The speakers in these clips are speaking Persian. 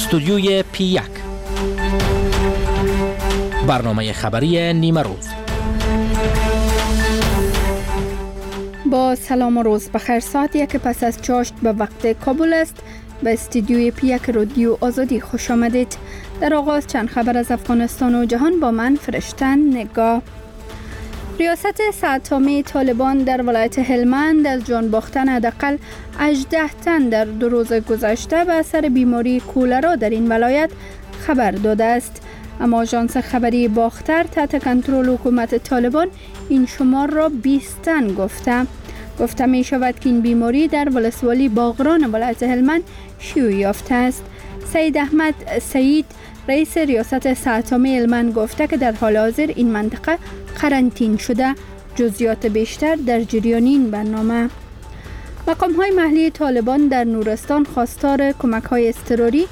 استودیوی P1 برنامه خبری نیمه روز. با سلام و روز بخیر. ساعت یک پس از چاشت به وقت کابل است. به استودیوی P1 رادیو آزادی خوش آمدید. در آغاز چند خبر از افغانستان و جهان با من فرشتن نگاه. ریاست ساعت‌عامه طالبان در ولایت هلمند از جان باختن حداقل 18 تن در 2 روز گذشته به اثر بیماری کولرا در این ولایت خبر داده است. اما آژانس خبری باختر تحت کنترل حکومت طالبان این شمار را 20 تن گفته می شود که این بیماری در ولسوالی باغران ولایت هلمند شیوع یافته است. سید احمد سعید رئیس ریاست ساعت‌عامه هلمند گفته که در حال حاضر این منطقه قرنطینه شده. جزئیات بیشتر در جریان این برنامه. مقام‌های محلی طالبان در نورستان خواستار کمک‌های اضطراری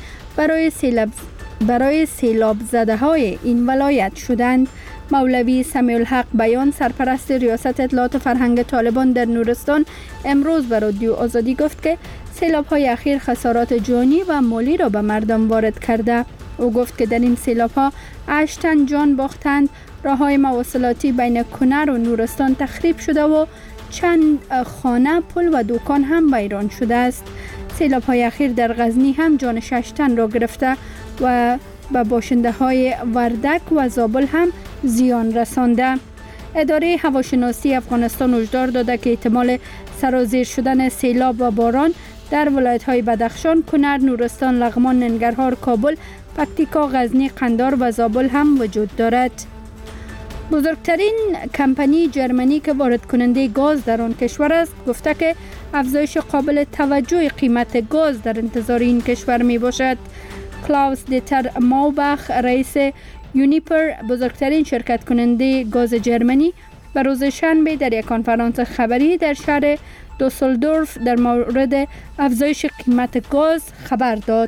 برای سیلاب زده‌های این ولایت شدند. مولوی سمیع الحق بیان سرپرست ریاست اطلاعات فرهنگ طالبان در نورستان امروز به رادیو آزادی گفت که سیلاب‌های اخیر خسارات جانی و مالی را به مردم وارد کرده. او گفت که در این سیلاب‌ها 8 تن جان باختند. راه‌های مواصلاتی بین کنر و نورستان تخریب شده و چند خانه، پل و دکان هم ویران شده است. سیلاب‌های اخیر در غزنی هم جان 6 تن را گرفته و به باشنده‌های وردک و زابل هم زیان رسانده. اداره هواشناسی افغانستان هشدار داده که احتمال سرازیر شدن سیلاب و باران در ولایت‌های بدخشان، کنر، نورستان، لغمان، ننگرهار، کابل، پکتیکا، غزنی، قندهار و زابل هم وجود دارد. بزرگترین کمپانی جرمنی که وارد کننده گاز در آن کشور است گفته که افزایش قابل توجه قیمت گاز در انتظار این کشور می باشد. کلاوس دیتر ماوبخ رئیس یونیپر بزرگترین شرکت کننده گاز جرمنی به روز شنبه در یک کنفرانس خبری در شهر دوسلدورف در مورد افزایش قیمت گاز خبر داد.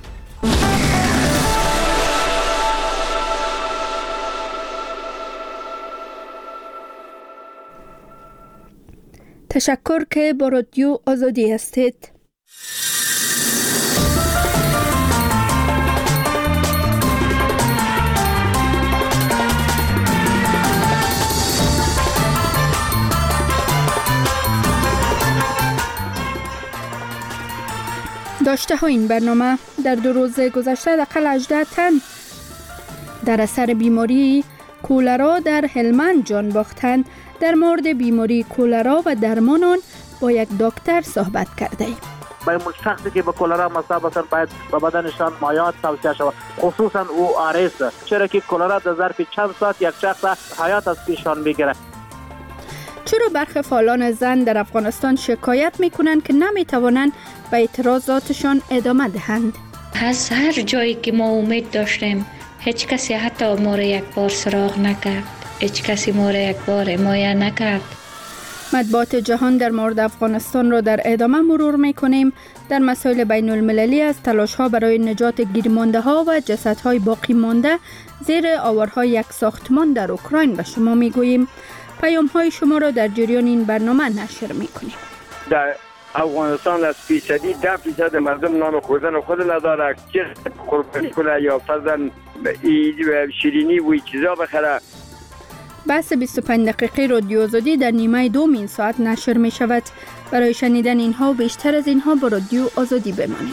تشکر که با رادیو آزادی هستید. داشته ها این برنامه در 2 روز گذشته حداقل 18 تن در اثر بیماری کولرا در هلمند جان باختند. در مورد بیماری کولرا و درمان آن با یک دکتر صحبت کرده ایم. برای شخصی که به کولرا مصاب هستند باید به بدنشان مایعات توصیه شود، خصوصا ORS، چرا که کولرا در ظرف چند ساعت یک شخص حیات از پیشان میگیره. چرا برخی فعالان زن در افغانستان شکایت میکنند که نمیتوانند به اعتراضاتشان ادامه دهند؟ از هر جایی که ما امید داشتیم هیچ کسی حتی ما را یک بار سراغ نکرد، هیچ کسی ما را یک بار حمایت نکرد. مطبوعات جهان در مورد افغانستان را در ادامه مرور میکنیم. در مسائل بین المللی از تلاش ها برای نجات گیرمانده ها و جسد های باقی مانده زیر آوارهای یک ساختمان در اوکراین به شما میگوییم. پیام های شما را در جریان این برنامه نشر میکنیم. در افغانستان از 10% مردم نان خوردن خود نداره، چه قربانی کنه یا فرضاً شیرینی و این چیزا بخره. بحث 25 دقیقه رادیو آزادی در نیمه دوم این ساعت نشر می شود. برای شنیدن اینها و بیشتر از اینها با رادیو آزادی بمانید.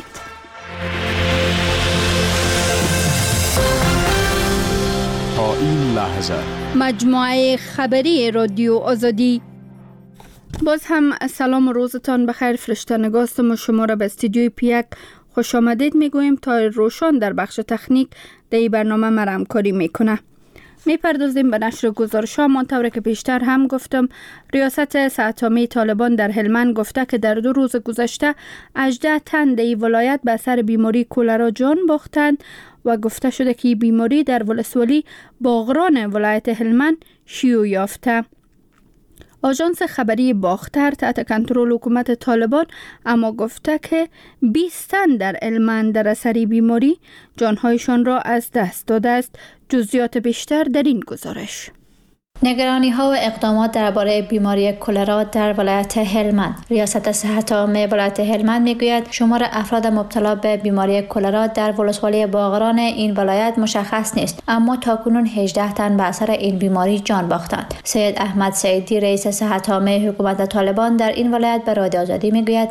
تا این لحظه مجموعه خبری رادیو آزادی. باز هم سلام و روزتان بخیر. فرشته نگاستم و شما را به استودیوی P1 خوش آمدید میگویم. تا روشان در بخش تکنیک در این برنامه مرا همکاری میکنه. میپردازیم به نشر گزارش‌ها. منطوری که بیشتر هم گفتم، ریاست ساعت‌عامه طالبان در هلمند گفته که در 2 روز گذشته 18 تن در این ولایت به اثر بیماری کولرا جان باختند و گفته شده که این بیماری در ولسوالی باغران ولایت هلمند شیوع یافته. آژانس خبری باختر تحت کنترل حکومت طالبان اما گفته که 20 تن در هلمند در اثر بیماری جانهایشان را از دست داده است. جزئیات بیشتر در این گزارش. نگرانی ها و اقدامات درباره بیماری کلرا در ولایت هلمند. ریاست صحت عامه ولایت هلمند میگوید شمار افراد مبتلا به بیماری کلرا در ولسوالی باغران این ولایت مشخص نیست، اما تاکنون 18 تن به اثر این بیماری جان باختند. سید احمد سعیدی رئیس صحت عامه حکومت طالبان در این ولایت به رادیو آزادی میگوید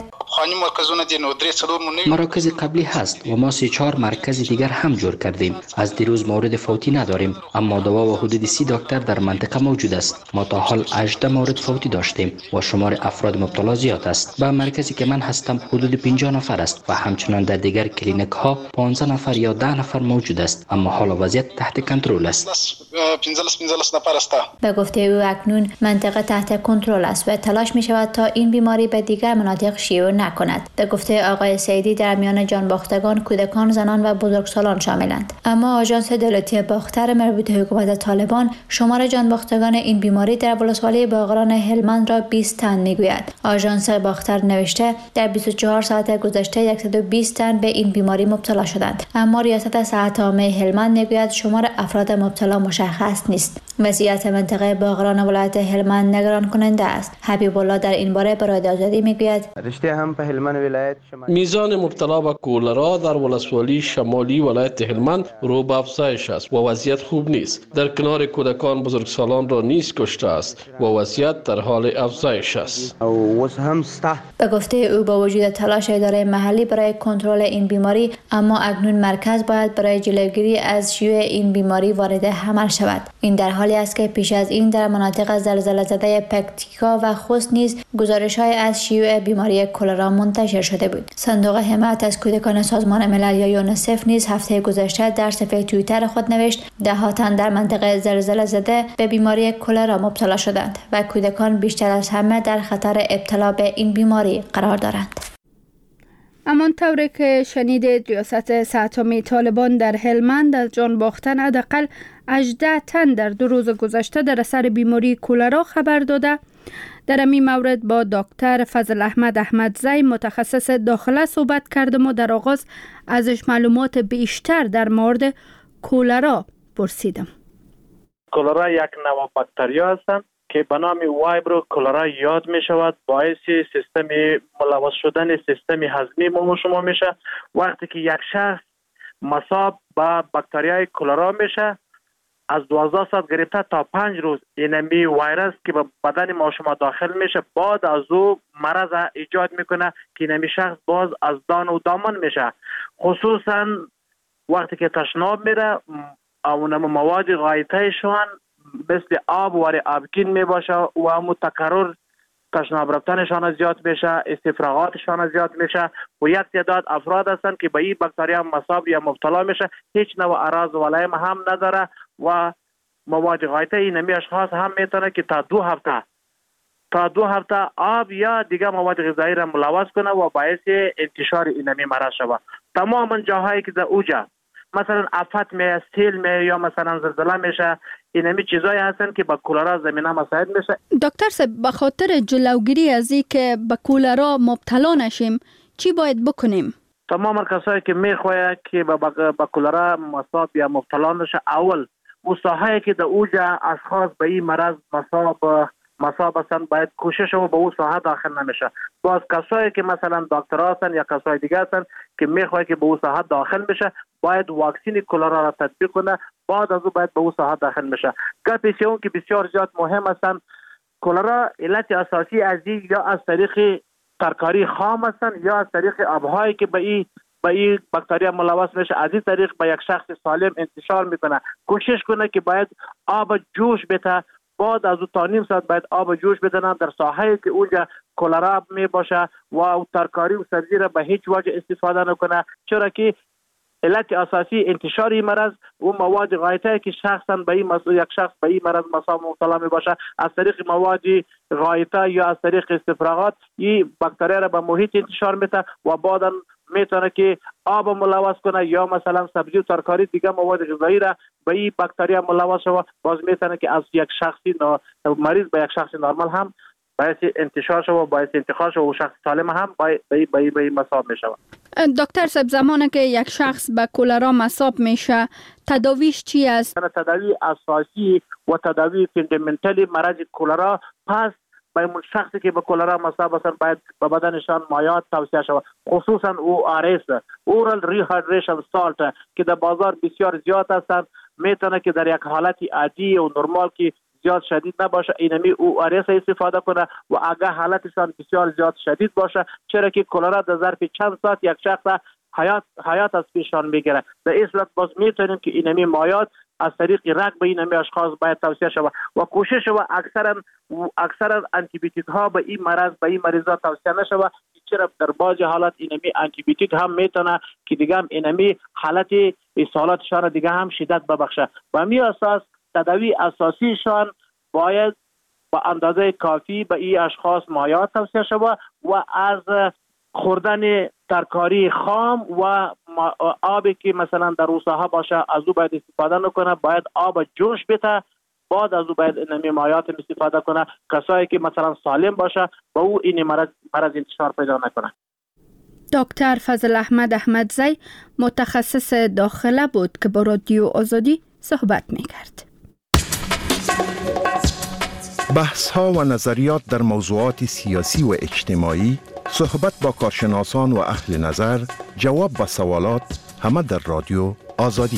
مراکز قبلی هست و ما 3-4 مرکز دیگر هم جور کردیم. از دیروز مورد فوتی نداریم، اما دوا و حدود 30 دکتر در منطقه موجود است. ما تا حال 18 مورد فوتی داشتیم و شمار افراد مبتلا زیاد است. به مرکزی که من هستم حدود 50 نفر است و همچنان در دیگر کلینیک ها 15 نفر یا 10 نفر موجود است، اما حال وضعیت تحت کنترل است. به گفته او اکنون منطقه تحت کنترل است و تلاش می شود تا این بیماری به دیگر مناطق شیوع نکند. به گفته آقای سعیدی در میان جان باختگان کودکان، زنان و بزرگسالان شاملند. اما آژانس دولتی باختر مربوط حکومت طالبان شمار جان باختگان این بیماری در ولسوالی باغران هلمند را 20 تن میگوید. آژانس باختر نوشته در 24 ساعت گذشته 120 تن به این بیماری مبتلا شدند، اما ریاست صحت عامه هلمند میگوید شمار افراد مبتلا مشخص نیست. وضعیت منطقه باغران ولایت هلمند نگران کننده است. حبیب الله در این باره به رادیو آزادی میگوید میزان مبتلا به کولرا در ولسوالی شمالی ولایت هلمند رو به افزایش است و وضعیت خوب نیست. در کنار کودکان بزرگسالان را نیز کشته است و وضعیت در حال افزایش است. به گفته او با وجود تلاش اداره محلی برای کنترل این بیماری، اما اکنون مرکز باید برای جلوگیری از شیوع این بیماری وارد عمل شود. این در حالی است که پیش از این در مناطق زلزله زده پکتیکا و خوست نیز گزارش‌های از شیوع بیماری کلرا منتشر شده بود. صندوق حمایت از کودکان سازمان ملل یا یونیسف نیز هفته گذشته در صفحه توییتر خود نوشت 10 تن در منطقه زلزله زده به بیماری کلرا مبتلا شدند و کودکان بیشتر از همه در خطر ابتلا به این بیماری قرار دارند. همانطور که شنیدید، ریاست صحت عامه طالبان در هلمند از جان باختن حداقل 18 تن در 2 روز گذشته در اثر بیماری کولرا خبر داده. در این مورد با دکتر فضل احمد احمدزی متخصص داخله صحبت کردم و در آغاز ازش معلومات بیشتر در مورد کولرا پرسیدم. کولرا یک نوع باکتریا هستند که به نام وایبرو کولرا یاد می شود. باعث سیستم ملوث شدن سیستم هضمی شما میشه. وقتی که یک شخص مصاب به باکتریای کولرا میشه، از 12 ساعت گرفته تا 5 روز اینمی ویروس که به بدن ما شما داخل میشه، بعد از او مرض ایجاد میکنه که اینمی شخص باز از دان و دامن میشه. خصوصا وقتی که تشناب میره، اون مواد غایطه شون مثل آب وری آبگین میباشه و همو تکرر تشناب رفتنشان زیاد میشه، استفراغاتشان زیاد میشه و یک تعداد افراد هستند که به این باکتریا مصاب یا مبتلا میشه، هیچ نوع اعراض و علائم هم نداره و مواد غایطه اینمی اشخاص هم میتونه که تا 2 هفته آب یا دیگه مواد غذایی را ملوث کنه و باعث انتشار اینمی مرض شود. تماما جاهایی که در اوجا مثلا آفت می سیل می یا مثلا زلزله میشه، اینمی چیزایی هستن که با کولرا زمینه مساعد میشه. دکتر صاحب، به خاطر جلوگیری از این که به کولرا مبتلا نشیم چی باید بکنیم؟ تمام کسایی که میخواهند که با کولرا مصاب یا مبتلا نشه، اول اون ساحه‌ای که در اوجا اشخاص به این مرض مصاب هستن باید کوشش و به اون ساحه داخل نمیشه. باز کسایی که مثلا دکترها هستن یا کسای دیگه هستن که میخواد که به اون ساحه داخل بشه، باید واکسین کولرا را تطبیق کنه، بعد از اون باید به اون ساحه داخل بشه. گپی اون که بسیار زیاد مهم هستن، کولرا علت اساسی از این یا از طریق ترکاری خام هستن یا از طریق آبهایی که به این باکتریا ملوث میشه، از این طریق به یک شخص سالم انتشار میکنه. کوشش کنه که باید آب جوش بده، بعد از تا نیم ساعت باید آب جوش بدن در ساحه‌ای که اونجا کولرا می باشه و ترکاری و سبزی را به هیچ وجه استفاده نکنه، چرا که علت اساسی انتشار این مرض و مواد غایطه که شخصا به این یک شخص به این مرض مبتلا می باشه، از طریق مواد غایطه یا از طریق استفراغات این باکتریا را به محیط انتشار میده و بعدا میتونه که آب ملوث کنه یا مثلا سبزی و ترکاری دیگه مواد غذایی را به این باکتریا ملوث شوه، باز میتونه که از یک شخصی مریض به یک شخص نرمال هم باعث انتشار شوه، باعث انتقال شوه و شخص سالم هم به این مصاب میشوه. دکتر صاحب، زمانی که یک شخص به کولرا مصاب میشه تداویش چی است؟ تداوی اساسی و تداوی فاندامنتالی مرض کولرا پس برای شخصی که به کولرا مصاب هستند باید به بدنشان مایعات توصیه شود، خصوصا ORS اورال ریهایدریشن سالت که در بازار بسیار زیاد هستند. میتونه که در یک حالت عادی و نرمال که زیاد شدید نباشه اینمی ORS استفاده کنه و اگر حالتشان بسیار زیاد شدید باشه، چرا که کولرا در ظرف چند ساعت یک شخص حیات از پیشان میگیره. در این صورت باز میتونیم که اینمی مایعات از طریق رگ به اینمی اشخاص باید توصیه شود و کوشش و اکثرا آنتی بیوتیک ها به این مریضا توصیه نشود، چرا در بعضی حالات اینمی آنتی بیوتیک هم میتونه که دیگه هم اینمی حالت اسهالاتشان دیگه هم شدت ببخشه. و همین اساس تداوی اساسیشان باید با اندازه کافی به این اشخاص مایعات توصیه شود و از خوردن ترکاری خام و آبی که مثلا در روساها باشه از او باید استفاده نکنه، باید آب جوش بده، بعد از او باید اینمی مایعات استفاده کنه. کسایی که مثلا سالم باشه با او این مرض انتشار پیدا نکنه. دکتر فضل احمد احمدزی متخصص داخله بود که با رادیو آزادی صحبت میکرد. بحث ها و نظریات در موضوعات سیاسی و اجتماعی، صحبت با کارشناسان و اهل نظر، جواب به سوالات، همه در رادیو آزادی.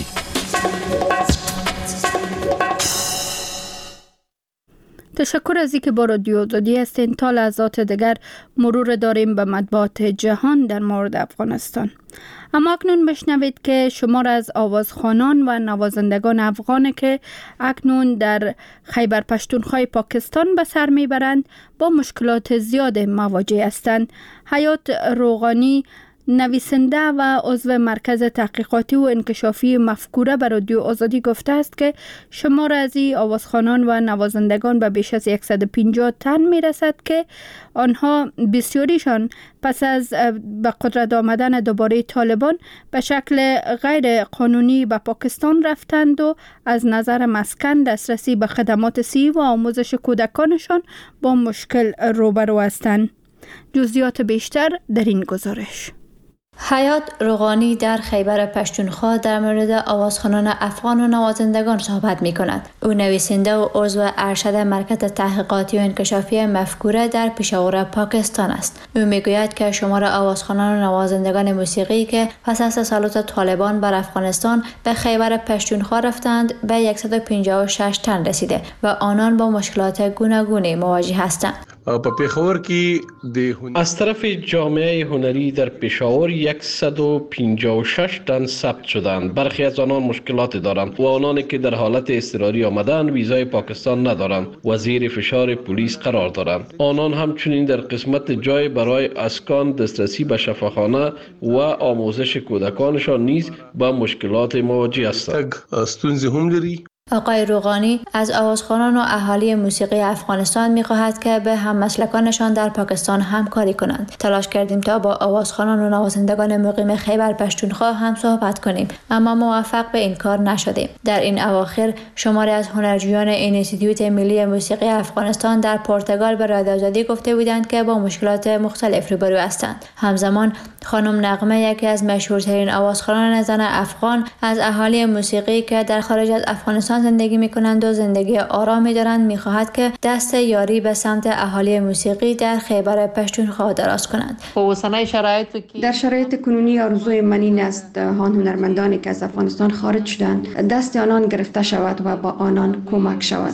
تشکر از اینکه با رادیو آزادی هستین. تا لحظات دیگر مرور داریم به مطبوعات جهان در مورد افغانستان. اما اکنون بشنوید که شمار از آوازخوانان و نوازندگان افغان که اکنون در خیبر پشتونخوا پاکستان به سر میبرند با مشکلات زیاد مواجه هستند. حیات روغانی، نویسنده و عضو مرکز تحقیقاتی و انکشافی مفکوره به رادیو آزادی گفته است که شمار از این آوازخوانان و نوازندگان به بیش از 150 تن می رسد که آنها بسیاریشان پس از به قدرت آمدن دوباره طالبان به شکل غیر قانونی به پاکستان رفتند و از نظر مسکن، دسترسی به خدمات صحی و آموزش کودکانشان با مشکل روبرو هستند. جزئیات بیشتر در این گزارش. حیات روغانی در خیبر پشتونخوا در مورد آوازخوانان افغان و نوازندگان صحبت می کند. او نویسنده و عضو ارشد مرکز تحقیقاتی و انکشافی مفکوره در پشاور پاکستان است. او می گوید که شمار آوازخوانان و نوازندگان موسیقی که پس از تسلط طالبان بر افغانستان به خیبر پشتونخوا رفتند به 156 تن رسیده و آنان با مشکلات گوناگونی مواجه هستند. از طرف جامعه هنری در پشاور 156 تن ثبت شدند. برخی از آنان مشکلات دارند و آنانی که در حالت اضطراری آمدند ویزای پاکستان ندارند و زیر فشار پلیس قرار دارند. آنان همچنین در قسمت جای برای اسکان، دسترسی به شفاخانه و آموزش کودکانشان نیز با مشکلات مواجه هستند. آقای روغانی از آوازخوانان و اهالی موسیقی افغانستان می‌خواهد که به هممسلکانشان در پاکستان همکاری کنند. تلاش کردیم تا با آوازخوانان و نوازندگان مقیم خیبر پشتونخوا هم صحبت کنیم، اما موفق به این کار نشدیم. در این اواخر شماری از هنرجویان انستیتوت ملی موسیقی افغانستان در پرتغال به رادیو آزادی گفته بودند که با مشکلات مختلف روبرو هستند. همزمان خانم نغمه، یکی از مشهورترین آوازخوانان زن افغان از اهالی موسیقی که در خارج از افغانستان زندگی می‌کنند و زندگی آرامی دارند، می‌خواهد که دست یاری به سمت اهالی موسیقی در خیبر پشتونخوا دراز کنند. در شرایط کنونی آرزوی من این است آن هنرمندانی که از افغانستان خارج شدند دست آنان گرفته شود و با آنان کمک شود.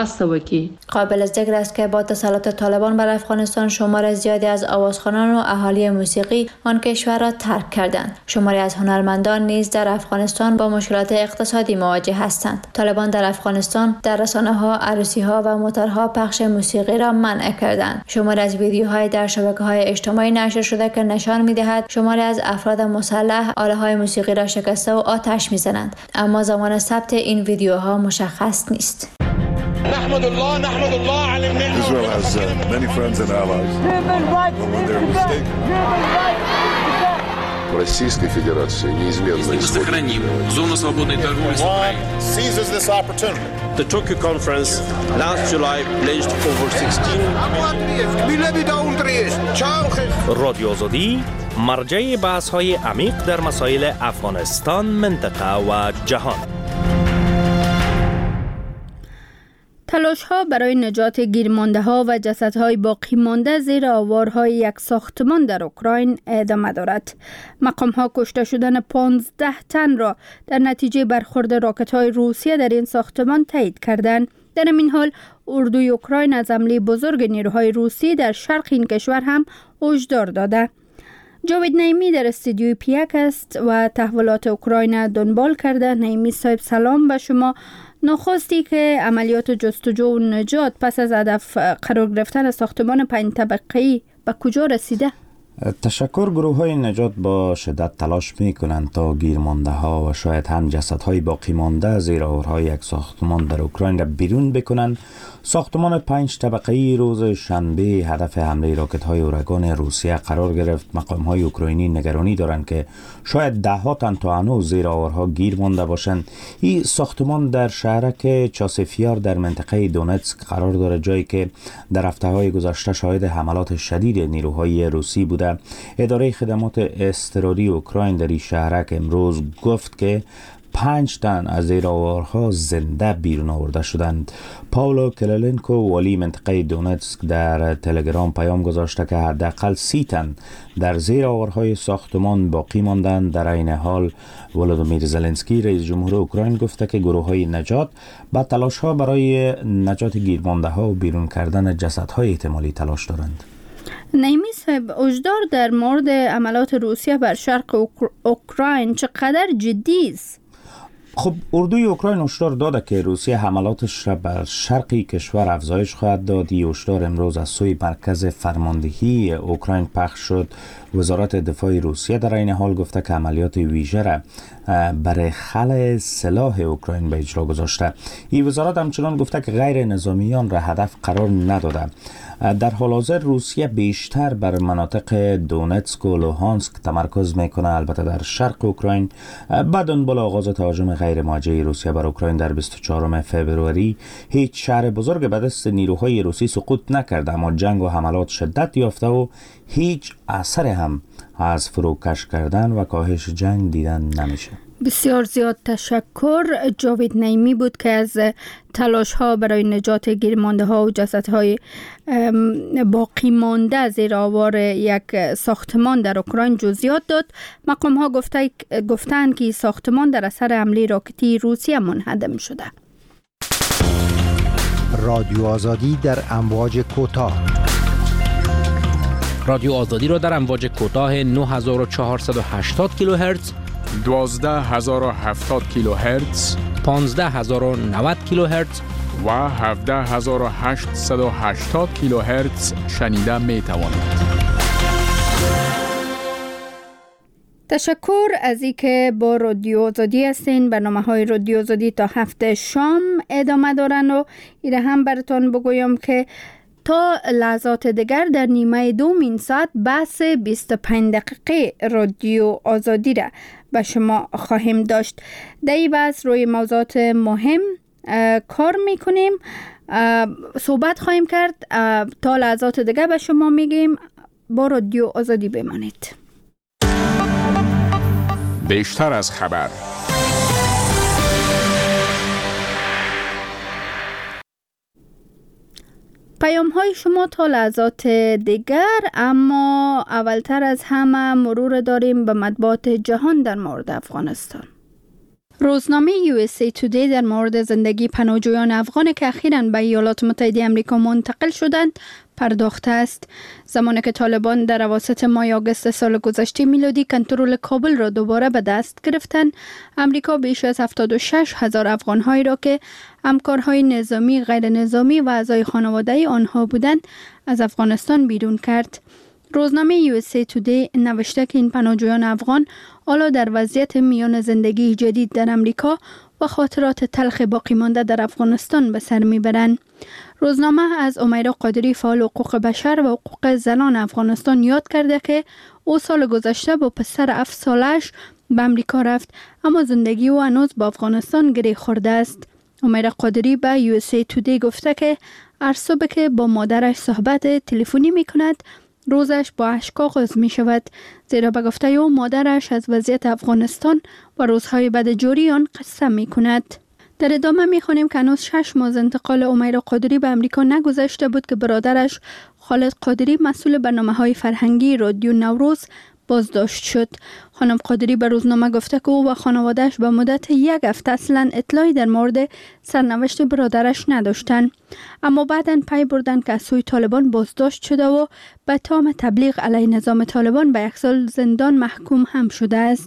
قابل ذکر است که با تسلط طالبان بر افغانستان شمار زیادی از آوازخوانان و اهالی موسیقی آن کشور را ترک کردند. شماری از هنرمندان نیز در افغانستان با مشکلات اقتصادی مواجه هستند. طالبان در افغانستان در رسانه‌ها، عروسی‌ها و موتورها پخش موسیقی را منع کردند. شماری از ویدیوهای در شبکه‌های اجتماعی نشر شده که نشان می‌دهد شماری از افراد مسلح آله‌های موسیقی را شکسته و آتش می‌زنند، اما زمان ثبت این ویدیوها مشخص نیست. نحمد الله على النعمة. Israel has many friends and allies. When they're mistaken. Российской Федерации неизменно сохраним зону свободной торговли с Украиной. Seizes this opportunity. The Tokyo conference last July pledged over 16 رادیو آزادی مرجع بحث‌های عمیق در مسائل افغانستان، منطقه و جهان. تلاش‌ها برای نجات گیرمانده‌ها و جسدهای باقی مانده زیر آوارهای یک ساختمان در اوکراین ادامه دارد. مقام‌ها کشته شدن 15 تن را در نتیجه برخورد راکت‌های روسیه در این ساختمان تایید کردند. در این حال اردوی اوکراین از حمله بزرگ نیروهای روسی در شرق این کشور هم هشدار داده. جاوید نعیمی در استودیوی پیک است و تحولات اوکراین دنبال کرده. نعیمی صاحب سلام به شما. نخستی که عملیات جستجو و نجات پس از هدف قرار گرفتن ساختمان 5 طبقه‌ای به کجا رسیده؟ تشکر. گروه های نجات با شدت تلاش می کنند تا گیرمانده ها و شاید هم جسد های باقی مانده زیر آوارهای یک ساختمان در اوکراین را بیرون بکنند. ساختمان 5 طبقه‌ای روز شنبه هدف حمله راکت های اورگان روسیه قرار گرفت. مقام های اوکراینی نگرانی دارند که شاید ده ها تن تا هنوز زیر آوارها گیر مانده باشند. این ساختمان در شهرک چاسفیار در منطقه دونتسک قرار دارد، جایی که در هفته‌های گذشته شاهد حملات شدید نیروهای روسی بوده. اداره خدمات اضطراری اوکراین در این شهرک امروز گفت که 5 تن از زیر آوارها زنده بیرون آورده شدند. پاولو کلالنکو والی منطقه دونتسک در تلگرام پیام گذاشته که حداقل 30 تن در زیر آوارهای ساختمان باقی ماندند. در این حال ولودیمیر زلنسکی رئیس جمهور اوکراین گفته که گروه‌های نجات با تلاش‌ها برای نجات گیرمانده‌ها و بیرون کردن جسدهای احتمالی تلاش دارند. نعیمی صاحب، هشدار در مورد عملات روسیه بر شرق اوکراین چقدر جدی است؟ خب اردوی اوکراین هشدار داده که روسیه حملاتش را بر شرقی کشور افزایش خواهد داد. این هشدار امروز از سوی مرکز فرماندهی اوکراین پخش شد. وزارت دفاع روسیه در این حال گفته که عملیات ویژه را برای خلع سلاح اوکراین به اجرا گذاشته. این وزارت همچنان گفته که غیر نظامیان را هدف قرار نداده. در حال حاضر روسیه بیشتر بر مناطق دونتسک و لوهانسک تمرکز میکنه. البته در شرق اوکراین بعد دنبال آغاز تهاجم غیر موجه روسیه بر اوکراین در 24 فوریه هیچ شهر بزرگ به دست نیروهای روسی سقوط نکرده، اما جنگ و حملات شدت یافته و هیچ اثر هم از فروکش کردن و کاهش جنگ دیدن نمیشه. بسیار زیاد تشکر. جاوید نعیمی بود که از تلاش ها برای نجات گیرمانده ها و جسد های باقی مانده زیر آوار یک ساختمان در اوکراین جزئیات داد. مقام ها گفتند که ساختمان در اثر حمله راکتی روسیه منهدم شده. رادیو آزادی در امواج کوتاه. رادیو آزادی را در امواج کوتاه 9480 کیلوهرتز، 12070 کیلوهرتز، 15090 کیلوهرتز و 17880 کیلوهرتز شنیده می توانید. تشکر از اینکه با رادیو آزادی هستین. برنامه‌های رادیو آزادی تا 7 شام ادامه دارن و ایره هم براتون بگویم که تا لحظات دیگر در نیمه دوم این ساعت بحث 25 دقیقه رادیو آزادی را به شما خواهیم داشت. در این بحث روی موضوعات مهم کار میکنیم، صحبت خواهیم کرد. تا لحظات دیگر به شما میگیم با رادیو آزادی بمانید. بیشتر از خبر. پیام های شما تا لحظات دیگر، اما اولتر از همه مرور داریم به مطبوعات جهان در مورد افغانستان. روزنامه USA Today در مورد زندگی پناهجویان افغان که اخیراً به ایالات متحده آمریکا منتقل شدند پرداخته است. زمانی که طالبان در اواسط ماه آگوست سال گذشته میلادی کنترل کابل را دوباره به دست گرفتند، آمریکا بیش از 76,000 افغان‌هایی را که همکارهای نظامی، غیر نظامی و اعضای خانواده آنها بودند از افغانستان بیرون کرد. روزنامه USA Today نوشته که این پناهجویان افغان حالا در وضعیت میان زندگی جدید در امریکا و خاطرات تلخ باقی مانده در افغانستان به سر میبرند. روزنامه از امیرا قادری فعال حقوق بشر و حقوق زنان افغانستان یاد کرده که او سال گذشته با پسر 7 سالش به امریکا رفت، اما زندگی او هنوز با افغانستان گره خورده است. امیرا قادری به USA Today گفته که هر صبح که با مادرش صحبت تلفنی میکند روزش با اشک آغاز می شود، زیرا به گفته او مادرش از وضعیت افغانستان و روزهای بد جاری آن قصه می کند. در ادامه می خوانیم که هنوز 6 ماه از انتقال امیرا قادری به امریکا نگذشته بود که برادرش خالد قادری مسئول برنامه‌های فرهنگی رادیو نوروز بازداشت شد. خانم قادری به روزنامه گفته که او و خانواده‌اش به مدت 1 هفته اصلا اطلاعی در مورد سرنوشت برادرش نداشتند، اما بعداً پی بردند که از سوی طالبان بازداشت شده و به تهم تبلیغ علیه نظام طالبان به 1 سال زندان محکوم هم شده است.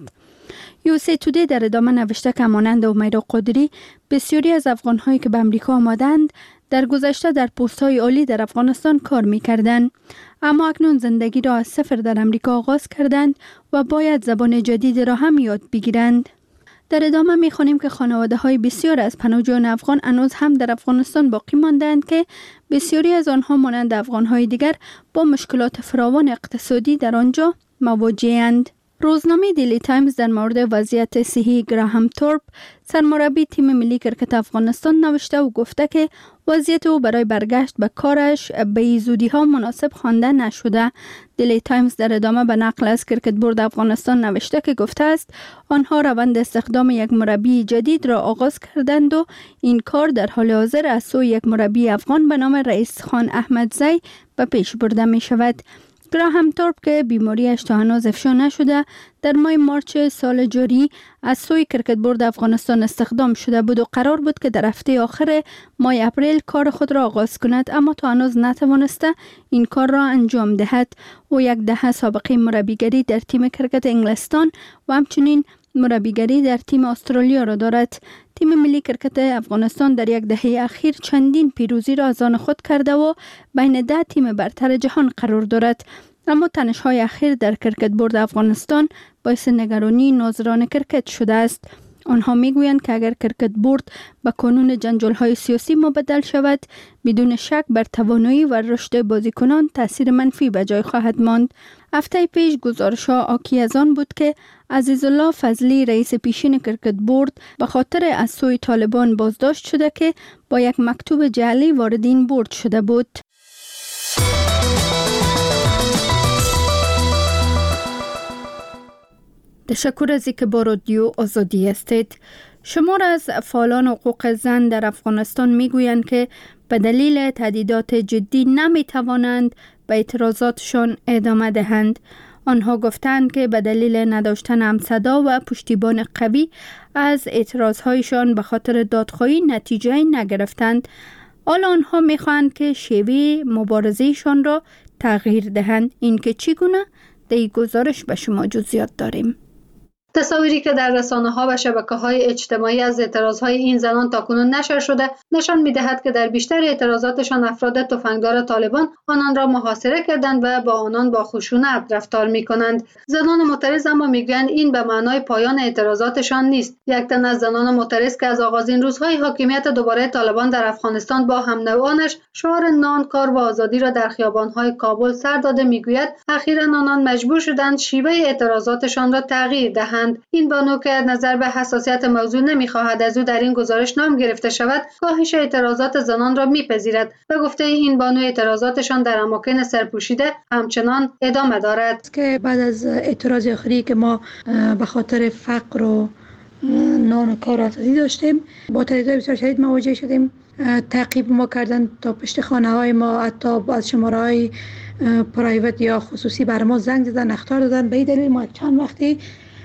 USA Today در ادامه نوشته که مانند امیرا قادری بسیاری از افغان‌هایی که به امریکا آمدند در گذشته در پست‌های عالی در افغانستان کار می‌کردند، اما اکنون زندگی را از صفر در امریکا آغاز کردند و باید زبان جدید را هم یاد بگیرند. در ادامه می‌خوانیم که خانواده‌های بسیار از پناهجویان افغان هنوز هم در افغانستان باقی ماندند که بسیاری از آنها مانند افغان‌های دیگر با مشکلات فراوان اقتصادی در آنجا مواجه‌اند. روزنامه دیلی تایمز در مورد وضعیت صحی گراهام تورپ، سرمربی تیم ملی کرکت افغانستان، نوشته و گفته که وضعیت او برای برگشت به کارش به زودی ها مناسب خوانده نشده. دیلی تایمز در ادامه به نقل از کرکت بورد افغانستان نوشته که گفته است آنها روند استخدام یک مربی جدید را آغاز کردند و این کار در حال حاضر از سوی یک مربی افغان به نام رئیس خان احمدزی به پیش برده می شود. گراهام تورپ که بیماریش تا هنوز افشا نشده در ماه مارچ سال جاری از سوی کرکت بورد افغانستان استخدام شده بود و قرار بود که در هفته آخر ماه اپریل کار خود را آغاز کند، اما تا هنوز نتوانسته این کار را انجام دهد. او 10 دهه سابقه مربیگری در تیم کرکت انگلستان و همچنین مربیگری در تیم استرالیا را دارد. تیم ملی کرکت افغانستان در 1 دهه اخیر چندین پیروزی را از آن خود کرده و بین 10 تیم برتر جهان قرار دارد، اما تنش‌های اخیر در کرکت بورد افغانستان باعث نگرانی ناظران کرکت شده است. آنها میگویند که اگر کرکت بورد به قانون جنجال‌های سیاسی مبدل شود، بدون شک بر توانایی و رشد بازیکنان تاثیر منفی به جای خواهد ماند. هفته پیش گزارش‌ها حاکی از آن بود که عزیزالله فضلی رئیس پیشین کرکت بورد به خاطر از سوی طالبان بازداشت شده که با یک مکتوب جعلی وارد این بورد شده بود. تشکر از اینکه با رادیو آزادی هستید. شمار از فعالان حقوق زن در افغانستان میگویند که به دلیل تهدیدات جدی نمیتوانند به اعتراضاتشان ادامه دهند. آنها گفتند که به دلیل نداشتن همصدا و پشتیبان قوی از اعتراضهایشان به خاطر دادخواهی نتیجه نگرفتند. حالا آنها میخواهند که شیوه مبارزهشان را تغییر دهند. این که چگونه؟ در این گزارش به شما جزئیات داریم. تصاویری که در رسانه‌ها و شبکه‌های اجتماعی از اعتراضهای این زنان تاکنون نشر شده نشان می‌دهد که در بیشتر اعتراضاتشان افراد تفنگدار طالبان آنان را محاصره کردند و با آنان با خشونت رفتار می‌کنند. زنان معترض اما می‌گویند این به معنای پایان اعتراضاتشان نیست. یک تن از زنان معترض که از آغازین روزهای حاکمیت دوباره طالبان در افغانستان با هم نوعانش شعار نان، کار و آزادی را در خیابان‌های کابل سر داده می‌گوید اخیراً آنان مجبور شدند شیوه اعتراضاتشان را تغییر دهند. این بانو که نظر به حساسیت موضوع نمی‌خواهد از او در این گزارش نام گرفته شود، کاهش اعتراضات زنان را می‌پذیرد و گفته این بانو اعتراضاتشان در اماکن سرپوشیده همچنان ادامه دارد. که بعد از اعتراض آخری که ما به خاطر فقر و نان و کار آزادی داشتیم، با تهدیدات بسیار شدید مواجه شدیم. تعقیب ما کردن تا پشت خانه‌های ما، حتی از شماره‌های پرایوت یا خصوصی بر ما زنگ زدن، اخطار دادن. به این دلیل ما چند وقتی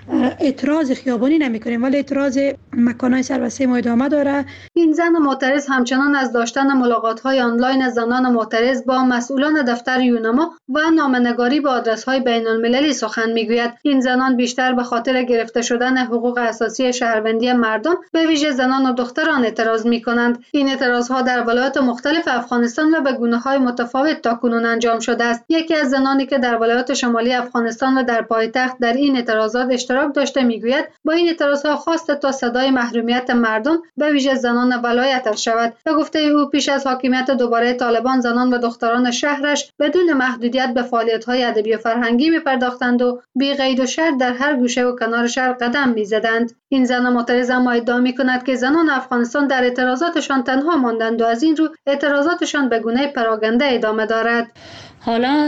اعتراض خیابانی نمی‌کنیم، ولی اعتراض مکان‌های سربسته ما ادامه داره. این زن معترض همچنان از داشتن ملاقات‌های آنلاین زنان معترض با مسئولان دفتر یونما و نامه‌نگاری به آدرس‌های بین‌المللی سخن می‌گوید. این زنان بیشتر به خاطر گرفته شدن حقوق اساسی شهروندی مردم، به ویژه زنان و دختران اعتراض می‌کنند. این اعتراض‌ها در ولایات مختلف افغانستان و به گونه‌های متفاوت تاکنون انجام شده است. یکی از زنانی که در ولایات شمالی افغانستان و در پایتخت در این اعتراضات اشتراک داشته میگوید با این اعتراضها خواسته تا صدای محرومیت مردم به ویژه زنان ولایتش شود. به گفته او پیش از حاکمیت دوباره طالبان زنان و دختران شهرش بدون محدودیت به فعالیت‌های ادبی و فرهنگی می‌پرداختند و بی قید و شرط در هر گوشه و کنار شهر قدم می‌زدند. این زن معترض اما ادعا می‌کند که زنان افغانستان در اعتراضاتشان تنها ماندند و از این رو اعتراضاتشان به گونه پراگنده ادامه دارد. حالا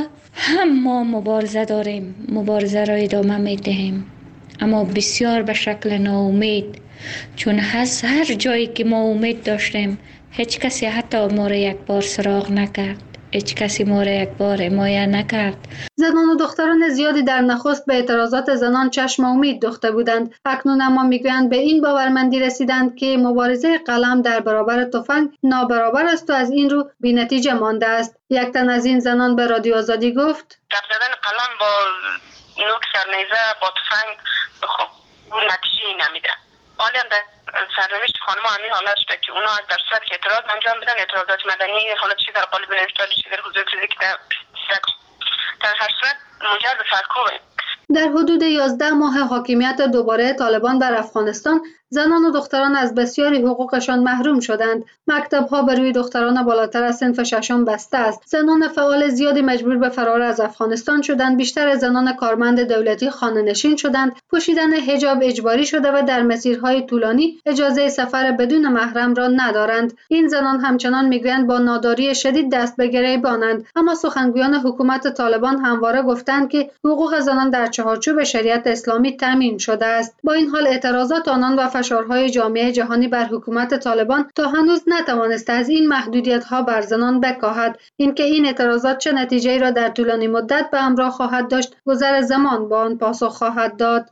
هم ما مبارزه داریم، مبارزه را ادامه میدهیم، اما بسیار به شکل ناامید، چون هر جایی که ما امید داشتیم هیچ کسی حتی ما را یک بار سراغ نکرد، هیچ کسی ما را یک بار حمایت نکرد. زنان و دختران زیادی در نخست به اعتراضات زنان چشم امید دوخته بودند. اکنون اما میگویند به این باورمندی رسیدند که مبارزه قلم در برابر تفنگ نابرابر است و از این رو بی‌نتیجه مانده است. یک تن از این زنان به رادیو آزادی گفت: گپ زدن قلم با نوک سرنیزه با تفنگ خب نتیجه نمیده. حالا در سرنوشت خانم همین حالت شده که اونا در صورت که اعتراض انجام بدن، اعتراضات مدنی، حالا چی در قالب نوشتاری، چی در حضور فیزیک، در هر صورت منجر به سرکوبه. در حدود 11 ماه حاکمیت دوباره طالبان بر افغانستان، زنان و دختران از بسیاری حقوقشان محروم شدند. مکتب‌ها بر روی دختران بالاتر از صنف ششم بسته است. زنان فعال زیادی مجبور به فرار از افغانستان شدند. بیشتر زنان کارمند دولتی خانه‌نشین شدند. پوشیدن حجاب اجباری شده و در مسیرهای طولانی اجازه سفر بدون محرم را ندارند. این زنان همچنان میگویند با ناداری شدید دست به گریبانند. اما سخنگویان حکومت طالبان همواره گفتند که حقوق زنان در چارچوب شریعت اسلامی تامین شده است. با این حال اعتراضات آنان و فشارهای جامعه جهانی بر حکومت طالبان تا هنوز نتوانسته از این محدودیت‌ها بر زنان بکاهد. اینکه این اعتراضات چه نتیجه‌ای را در طولانی مدت به همراه خواهد داشت، گذر زمان با آن پاسخ خواهد داد.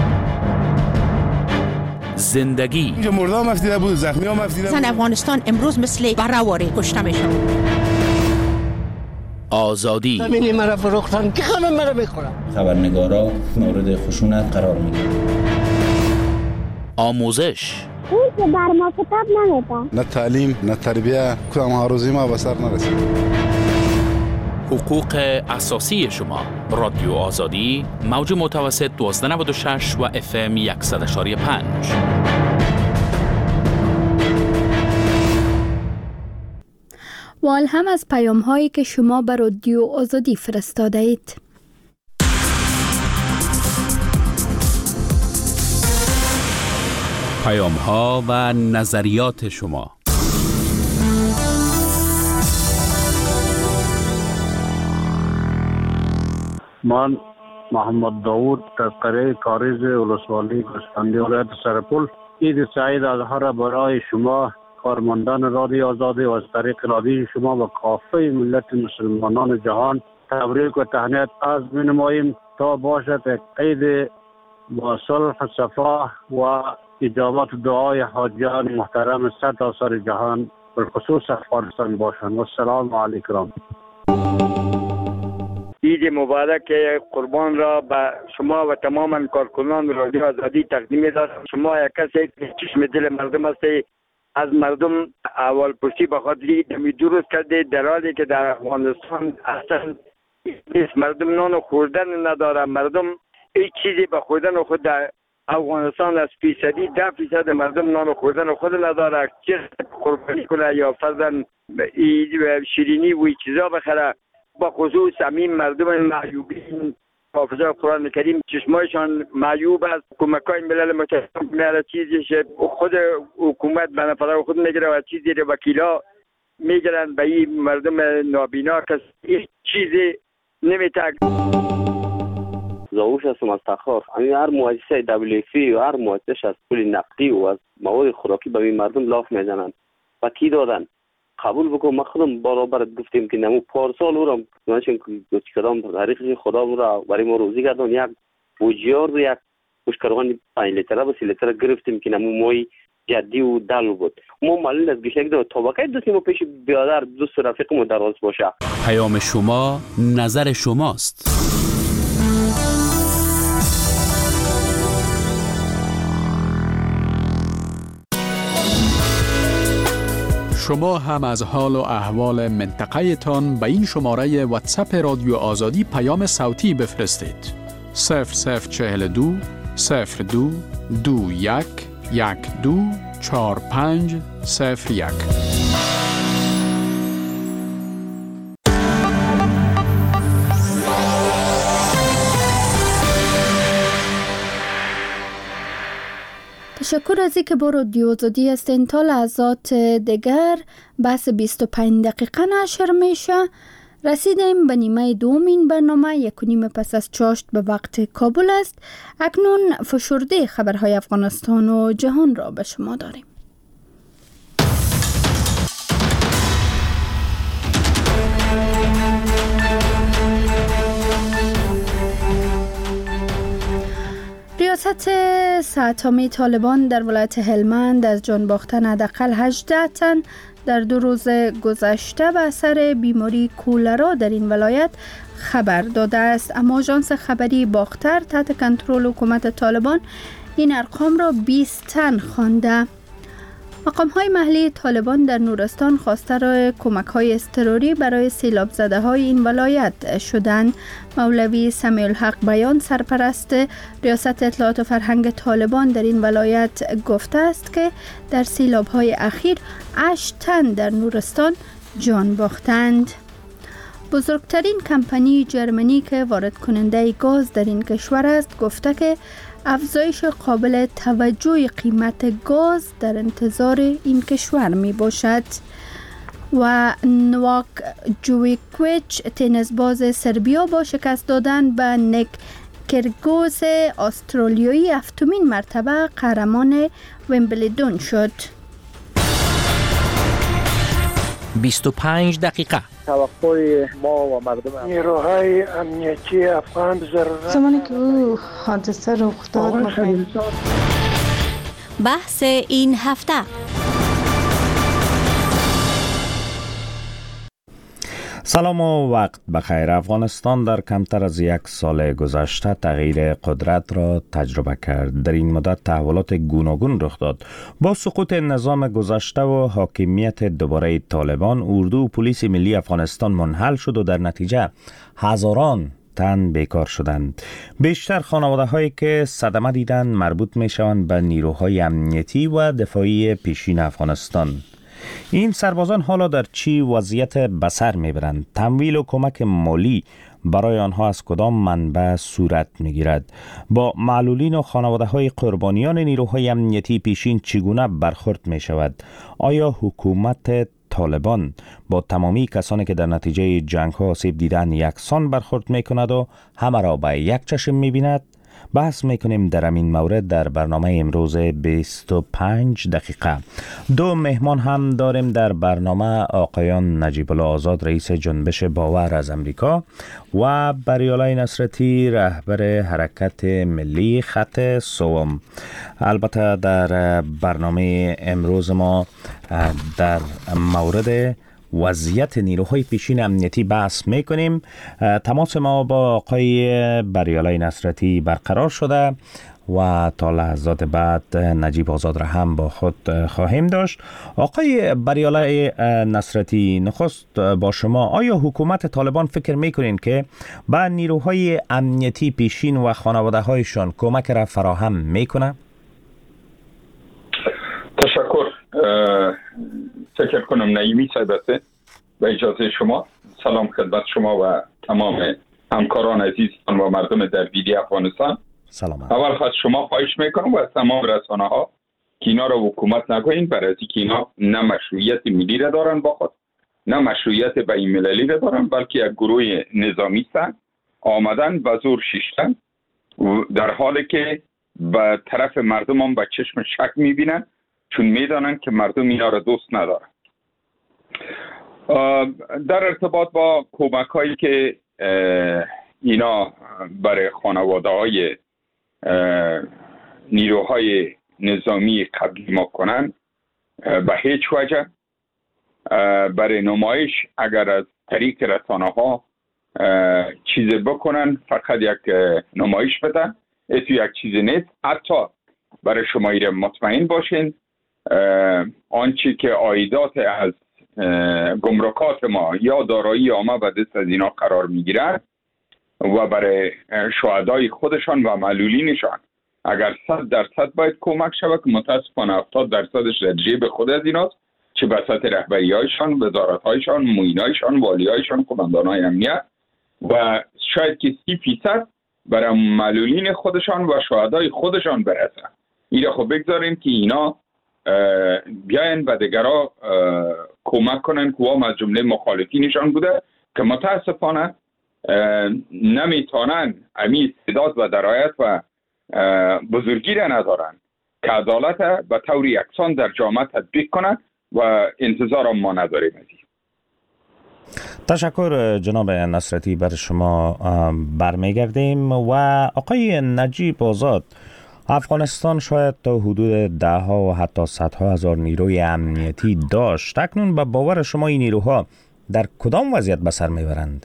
زندگی اینجا مردم افتیده بود، زخمی هم افتیده بود. زن افغانستان امروز مثل بره‌واره کشته میشه. آزادی زمینی مرا فروختن که همه مرا میخورن. خبرنگارا مورد خشونت قرار میگیرن. آموزش اون که بر ما کتاب نمیده. نه تعلیم نه تربیه، کدام آرزوی ما به سر نرسید. حقوق اساسی شما. رادیو آزادی، موج متوسط 1296 و FM 100.5. و هم از پیام هایی که شما بر رادیو آزادی فرستاده اید. پیام ها و نظریات شما. من محمد داود از قریه کاریز ولسوالی گوسفندی ولایت سرپل عید سعید الاضحی برای شما کارمندان رادیو آزادی و از طریق رادیو شما و کافه ملت مسلمانان جهان تبریک و تهنیت عرض می‌نماییم تا باشد یک عید با صلح و صفا و اجابت دعای حاجیان محترم سرتاسر جهان بالخصوص افغانستان باشند. و السلام علیکم. عید مبارک قربان را به شما و تمام کارکنان رادیو آزادی تقدیم می‌دارم. شما یک کسی که چشم دل مردم هستید، از مردم اول پرسی به خاطری درست کرده، در حالی که در افغانستان اصلا مردم نان خوردن نداره. مردم هیچ چیزی به خوردن خود در افغانستان از فیصدی 10% مردم نان خوردن خود نداره. چه قربانی کنه یا فرضاً شیرینی و چیزا بخره. با خصوص همین مردم معیوبین حافظه قرآن کریم چشمایشان معیوب است. کمکای ملل متحد میاره چیزیش خود حکومت به نفر خود میگیره و چیزی رو وکیلا میگیرن به این مردم نابینا که هیچ چیزی نمیتک. زاوش هستم از تخار. همین هر مؤسسه WFP و هر مؤسسه از پول نقدی و از مواد خوراکی به این مردم لاف میزنن و کی دادن قبول بکن. ما خودم برابر گفتیم که نمو پارسال او را نشون که کدام تاریخی خدا را برای ما روزی گردون یک بوجیار و یک مشکران 5 لیتره و 3 لیتره گرفتیم که نمو مای جدی و دل بود. ما معلوم از گشنگ دو طبقه دوستیم و پیش بیادر دوست رفیقمو دراز باشه. پیام شما، نظر شماست. شما هم از حال و احوال منطقه تان به این شماره واتساپ رادیو آزادی پیام صوتی بفرستید. 0042 02 21 12 45 01. تشکر از اینکه با رادیو آزادی هستین. تا لحظات دیگر بحث 25 دقیقه نشر میشه. رسیدیم به نیمه دوم این برنامه. 1:30 پس از چاشت به وقت کابل است. اکنون فشرده خبرهای افغانستان و جهان را به شما داریم. ریاست ساعتامی طالبان در ولایت هلمند از جان باختن حداقل 18 تن در 2 روز گذشته به اثر بیماری کولرا در این ولایت خبر داده است. اما آژانس خبری باختر تحت کنترل حکومت طالبان این ارقام را 20 تن خوانده. مقام‌های محلی طالبان در نورستان خواستار کمک‌های اضطراری برای سیلاب زده های این ولایت شدند. مولوی سمیع الحق بیان سرپرست ریاست اطلاعات و فرهنگ طالبان در این ولایت گفته است که در سیلاب‌های اخیر 8 تن در نورستان جان باختند. بزرگترین کمپانی جرمنی که وارد کننده گاز در این کشور است گفته که افزایش قابل توجه قیمت گاز در انتظار این کشور می باشد. و نواک جویکویچ تنیسباز سربیا با شکست دادن به نیک کیرگوز استرالیایی 7مین مرتبه قهرمان ویمبلدون شد. 25 دقیقه توقع ما و مردم نیروهای امنیتی افغان ضرورت زمانی که او حادثه رخ داد بحث این هفته. سلام و وقت بخیر. افغانستان در کمتر از 1 سال گذشته تغییر قدرت را تجربه کرد. در این مدت تحولات گوناگون رخ داد. با سقوط نظام گذشته و حاکمیت دوباره طالبان، اردو و پلیس ملی افغانستان منحل شد و در نتیجه هزاران تن بیکار شدند. بیشتر خانواده هایی که صدمه دیدند مربوط می شوند به نیروهای امنیتی و دفاعی پیشین افغانستان. این سربازان حالا در چی وضعیت بسر میبرند؟ تمویل و کمک مالی برای آنها از کدام منبع صورت میگیرد؟ با معلولین و خانواده های قربانیان نیروهای امنیتی پیشین چگونه برخورد می شود؟ آیا حکومت طالبان با تمامی کسانی که در نتیجه جنگ ها آسیب دیدن یکسان برخورد می کند و همه را به یک چشم می بیند؟ بحث میکنیم در این مورد در برنامه امروز 25 دقیقه. 2 مهمان هم داریم در برنامه. آقایان نجیب الله آزاد رئیس جنبش باور از امریکا و بریالای نصرتی رهبر حرکت ملی خط سوم. البته در برنامه امروز ما در مورد وضعیت نیروهای پیشین امنیتی بحث میکنیم. تماس ما با آقای بریالای نصرتی برقرار شده و تا لحظات بعد نجیب آزاد را هم با خود خواهیم داشت. آقای بریالای نصرتی، نخست با شما، آیا حکومت طالبان فکر میکنین که با نیروهای امنیتی پیشین و خانواده هایشان کمک را فراهم میکنه؟ تشکر. فکر کنم نعیمی صاحبته. به اجازه شما سلام خدمت شما و تمام همکاران عزیزان و مردم درگیری افغانستان. سلام. اول خواهد شما خواهش میکنم و تمام رسانه ها که اینا را حکومت نگوین، برای اینکه اینا نه مشروعیت ملی را دارن با خود، نه مشروعیت بین المللی را دارن، بلکه یک گروه نظامی هستند آمدن به زور شیشتن، در حالی که به طرف مردم هم به چشم شک میبینن، چون میدانن که مردم اینا را دوست ندارن. در ارتباط با کمک هایی که اینا برای خانواده های نیروهای نظامی قبلی ما کنن، به هیچ وجه برای نمایش اگر از طریق رسانه ها چیز بکنن، فقط یک نمایش بدن، ایتو یک چیز نیست. حتی برای شما ایره مطمئن باشین آنچه که عایدات از گمرکات ما یا دارایی ما به دست از اینا قرار میگیرن و برای شهدای خودشان و معلولینشان اگر 100% باید کمک شود که متاسفانه 70%ش در جیب خود از ایناست، چه بساط رهبری هایشان، وزارت هایشان، معین هایشان، والی هایشان، قماندان های امنیت، و شاید که 30% برای معلولین خودشان و شهدای خودشان برسه. اینا خب بگذاریم که اینا بیاین و دیگرها کمک کنن که هم از جمله مخالفینشان بوده که متاسفانه نمیتونن امی استعداد و درایت و بزرگی را ندارن که عدالت به طور یکسان در جامعه تطبیق کنند و انتظار ما نداریم. تشکر جناب نصرتی، بر شما برمیگردیم. و آقای نجیب آزاد، افغانستان شاید تا حدود 10 و حتی 100 هزار نیروی امنیتی داشت. اکنون به باور شما این نیروها در کدام وضعیت به سر میبرند؟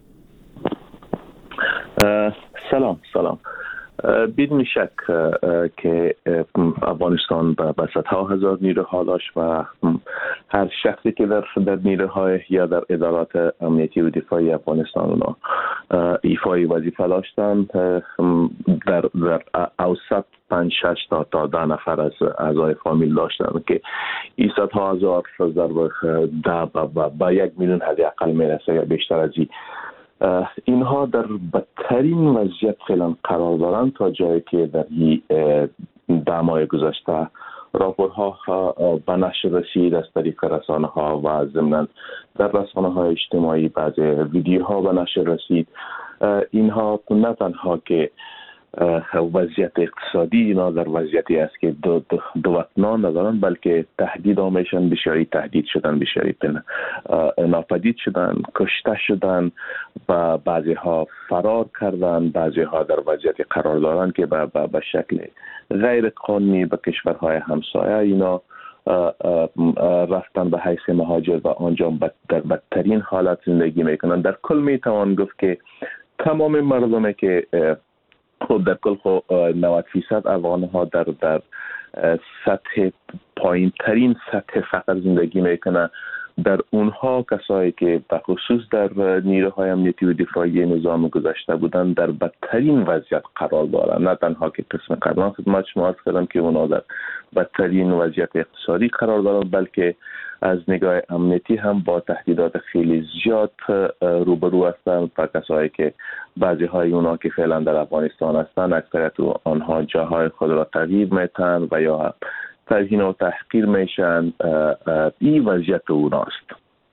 سلام. بدون شک که افغانستان به 100 هزار نیروها داشت و هر شخصی که در نیروهای یا در ادارات امنیتی و دفاعی افغانستان اونا ایفای وظیفه داشتن، در اوسط 5-6 تا 10 نفر از اعضای فامیل داشتن که این 100 هزار ضرب 10 به 1 میلیون حداقل میرسه یا بیشتر از این. اینها در بدترین وضعیت فعلا قرار دارند تا جایی که در این 10 ماه گذشته راپورها به نشر رسید از طریق رسانه ها و ضمناً در رسانه های اجتماعی بعضی ویدیوها به نشر رسید. اینها نه تنها که وضعیت اقتصادی اینا در وضعیتی است که دو وطنان ندارن، بلکه تهدید آمیشن، بسیاری تهدید شدن، بسیاری ناپدید شدن، کشته شدن و بعضی ها فرار کردن، بعضی ها در وضعیتی قرار دارن که به شکل غیر قانونی به کشورهای همسایه اینا رفتن به حیث مهاجر و آنجا در بدترین حالت زندگی میکنن. در کل میتوان گفت که تمام مردمی که در کل 90% افغان ها در سطح پایین ترین سطح فقر زندگی میکنه. در اونها کسایی که به خصوص در نیروهای امنیتی و دفاعی نظام گذشته بودن در بدترین وضعیت قرار دارن. نه تنها که قسم قبلا خدمت شما عرض کردم که اونا در بدترین وضعیت اقتصادی قرار دارن، بلکه از نگاه امنیتی هم با تهدیدات خیلی زیاد روبرو هستند. و کسایی که بعضی های اونا که فعلا در افغانستان هستند، اکثریت آنها جاهای خود را تغییر میتن و یا توهین و تحقیر میشن. این وضعیت اوناست.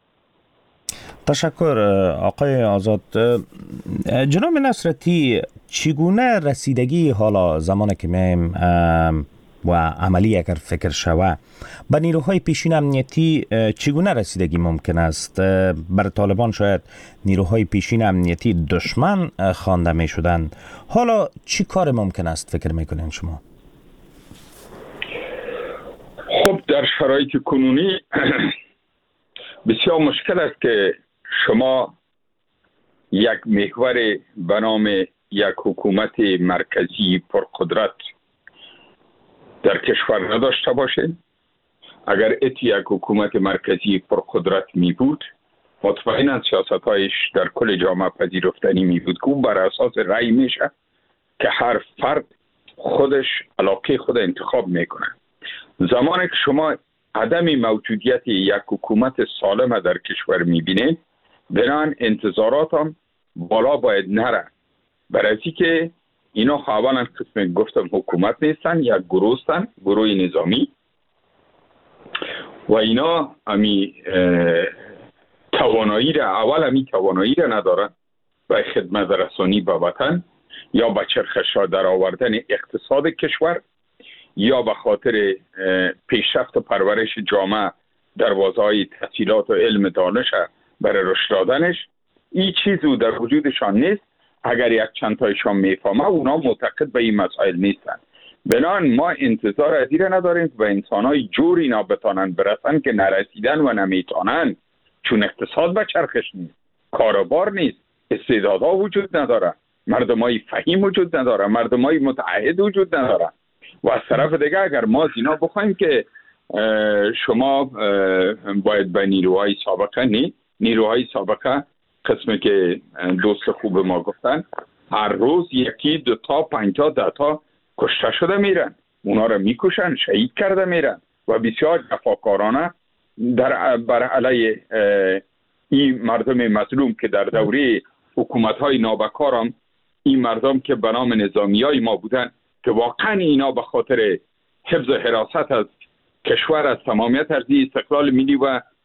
تشکر آقای آزاد. جناب نصرتی، چگونه رسیدگی حالا زمانی که میم و عملی اگر فکر شوه به نیروهای پیشین امنیتی چگونه رسیدگی ممکن است؟ بر طالبان شاید نیروهای پیشین امنیتی دشمن خوانده می شدند. حالا چی کار ممکن است فکر میکنین شما؟ خب در شرایط کنونی بسیار مشکل است که شما یک محور به نام یک حکومت مرکزی پرقدرت در کشور نداشته باشید. اگر یک حکومت مرکزی پرقدرت می بود، مطمئنا سیاست‌هایش در کل جامعه پذیرفتنی می بود که اون بر اساس رأی میشه که هر فرد خودش علاقه خود انتخاب میکنه. زمانی که شما عدم موجودیت یک حکومت سالم در کشور میبینید، بنان انتظارات هم بالا باید نره. برای که اینا اولا قسم گفتم حکومت نیستن، یک گروه هستن، گروه نظامی، و اینا امی توانایی را ندارن برای خدمت رسانی به وطن یا به چرخش در آوردن اقتصاد کشور یا به خاطر پیشرفت و پرورش جامعه در حوزه‌های تحصیلات و علم دانش برای رشد دادنش. این چیزی در وجودشان نیست. اگر یک چند تایشان میفهمه، اونا معتقد به این مسائل نیستن. بنابراین ما انتظار از این نداریم که به انسان‌های جور اینا بتانن برسن که نرسیدن و نمیتونن، چون اقتصاد به چرخش نیست، کاروبار نیست، استعدادها وجود نداره، مردمای فهیم وجود نداره، مردمای متعهد وجود نداره. و از طرف دیگه اگر ما از اینا بخوایم که شما باید به نیروهای سابقه قسمی که دوست خوب ما گفتن، هر روز 1 2 تا 5 تا 10 تا کشته شده میرن، اونا رو میکشن، شهید کرده میرن و بسیار جفاکارانه بر علیه این مردم مظلوم که در دوره حکومت‌های نابکار هم این مردم که به نام نظامیای ما بودن که واقعا اینا به خاطر حفظ حراست از کشور، از تمامیت ارضی، استقلال ملی و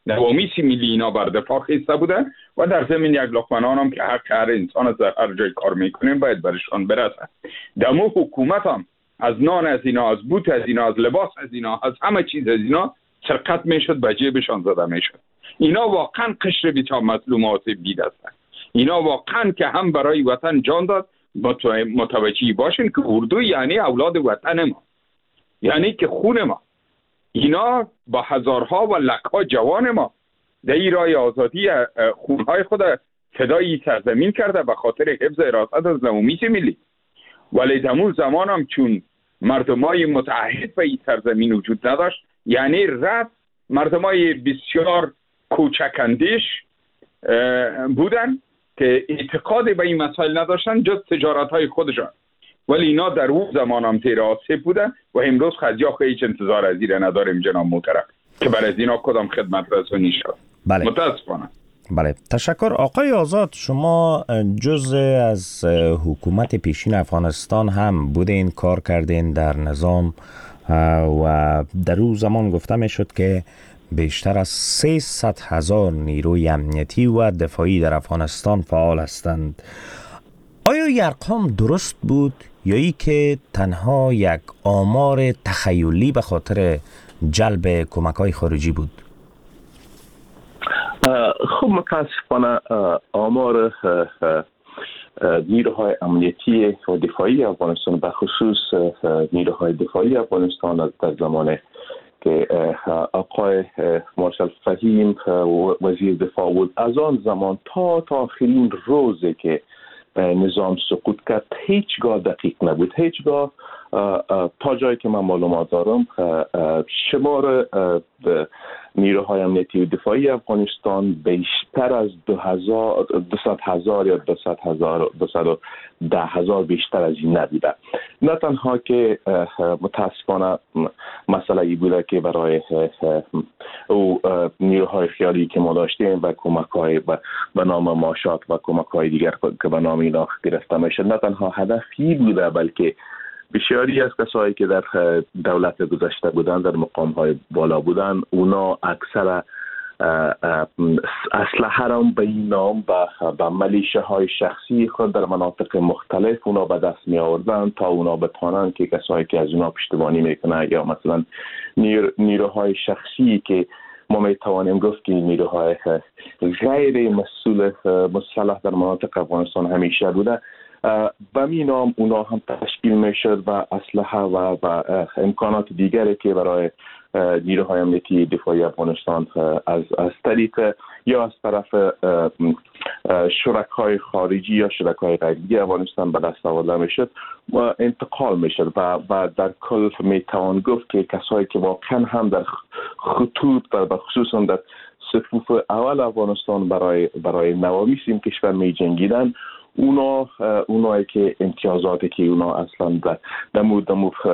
نوامیس ملی اینا بر دفاع خیسته بودن و در ضمن یک لقمه نان هم که حق هر انسان از هر جای کار میکنیم باید برشان برسه. دمو حکومت هم از نان از اینا، از بوت از اینا، از لباس از اینا، از همه چیز از اینا سرقت میشد، به جیبشان زده میشد. اینا واقعا قشر بیچاره مظلومات بید هستند. اینا واقعا که هم برای وطن جان داد. متوجه باشین که اردو یعنی اولاد وطن ما، یعنی که خون ما. اینا با هزارها و لکها جوان ما در این راه آزادی خونهای خود فدای سرزمین کرده به خاطر حفظ حراست از نوامیس ملی. ولی دمون زمان هم چون مردمای متعهد به این سرزمین وجود نداشت، یعنی رد مردمای بسیار کوچکندیش بودن که اعتقاد به این مسائل نداشتن جز تجارت های خودشان. ولی اینا در اون زمان هم تیر آسیب بودن و امروز خدیاخ هیچ انتظار از ایره نداریم جناب محترم که برای اینا کدام خدمت رسانی شد. بله. متاسفانه. بله، تشکر. آقای آزاد، شما جزء از حکومت پیشین افغانستان هم بودین، کار کردین در نظام و در اون زمان گفته می شد که بیشتر از 300,000 نیروی امنیتی و دفاعی در افغانستان فعال هستند. آیا این ارقام درست بود یا ای که تنها یک آمار تخیلی به خاطر جلب کمک‌های خارجی بود؟ خب متاسفانه آمار نیروهای امنیتی و دفاعی افغانستان، به خصوص نیروهای دفاعی افغانستان در زمان که آقای مارشال فهیم وزیر دفاع بود، از آن زمان تا آخرین روزی که نظام سقوط کرد هیچگاه دقیق نبود. هیچگاه تا جایی که من معلومات دارم شمار نیروهای امنیتی و دفاعی افغانستان بیشتر از 200,000 یا 210,000 بیشتر از این نبوده. نه تنها که متاسفانه مسئله ای بوده که برای او نیروهای خیالی که ما داشتیم و کمک‌های به نام ماشات و کمک‌های دیگر که به نام اینا گرفته میشد، نه تنها هدفی بوده بلکه بسیاری از کسایی که در دولت گذشته بودن، در مقام‌های بالا بودن، اونا اکثر اسلحه را به این نام به ملیشه شخصی خود در مناطق مختلف اونا به دست می آوردن تا اونا بتوانند که کسایی که از اونا پشتیبانی میکنه یا مثلا نیروهای شخصی که ما می توانیم گفت که نیروهای غیر مسلح در مناطق افغانستان همیشه بوده، به می نام اونا هم تشکیل می شد و اسلحه و امکانات دیگری که برای نیروهای امنیتی دفاعی افغانستان از طریق یا از طرف شرکای خارجی یا شرکای غیری افغانستان به دست آورده می شد و انتقال می شد و در کل می توان گفت که کسایی که واقعا هم در خطوط و خصوصا در صفوف اول افغانستان برای نوامیس این کشور می جنگیدن، اونایی که امتیازاتی که اونا اصلا در مورد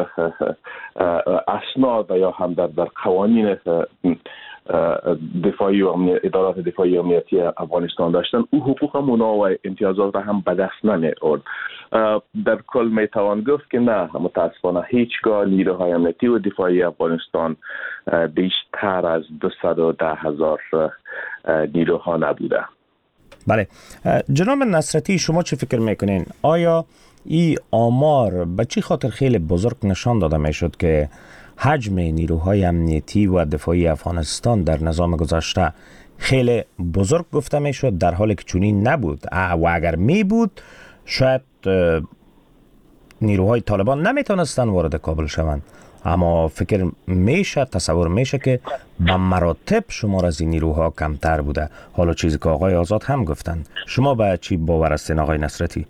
اسناد یا هم در قوانین دفاعی و ادارات دفاعی امنیتی افغانستان داشتن، او حقوق هم اونا و امتیازات را هم به دست نمی آورد. در کل می توان گفت که نه، متاسفانه هیچگاه نیروهای امنیتی و دفاعی افغانستان بیشتر از 210,000 نیروها نبوده. بله، جناب نصرتی، شما چه فکر میکنین؟ آیا این آمار به چی خاطر خیلی بزرگ نشان داده میشد که حجم نیروهای امنیتی و دفاعی افغانستان در نظام گذشته خیلی بزرگ گفته میشد، در حالی که چنین نبود و اگر می بود شاید نیروهای طالبان نمیتونستن وارد کابل شوند، اما فکر میشه، تصور میشه که به مراتب شمار از این نیروها کمتر بوده. حالا چیزی که آقای آزاد هم گفتن، شما به چی باور هستین آقای نصرتی؟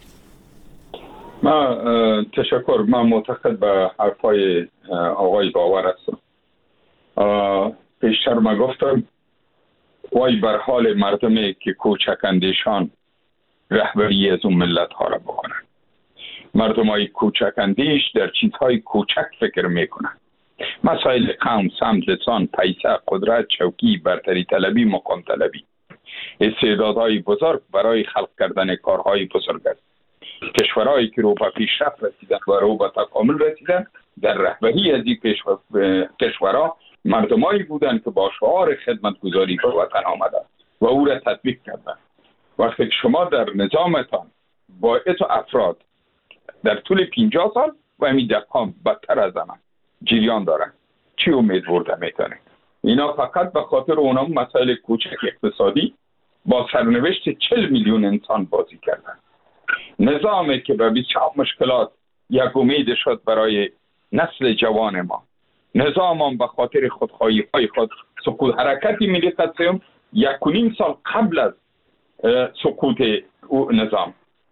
تشکر. من معتقد به حرفای آقای باور هستم. پیشتر ما گفتم وای بر حال مردمی که کوچکندیشان رهبری از اون ملت ها را بکنن. مردم های کوچکندیش در چیزهای کوچک فکر میکنن. مسائل قوم، سمت، لسان، پیسه، قدرت، چوکی، برتری طلبی، مقام طلبی، استعدادهای بزرگ برای خلق کردن کارهای بزرگ است. کشورهایی که رو به پیشرفت رسیدن و رو به تکامل رسیدن در رهبری از این کشورها مردمایی بودند که با شعار خدمتگزاری به وطن آمدند و او را تطبیق کردند. وقتی شما در نظامتان با اتو افراد در طول 50 سال و همین دقیقا بدتر از همه جریان دارن، چی امید برده میتونید؟ اینا فقط به خاطر اونا مسائل کوچک اقتصادی با سرنوشت 40 میلیون انسان بازی کردن. نظامی که به بسیار مشکلات یک امید شد برای نسل جوان ما، نظام هم به خاطر خودخواهی های خود سقوط. حرکتی ملی قدسیون 1.5 سال قبل از سقوط نظام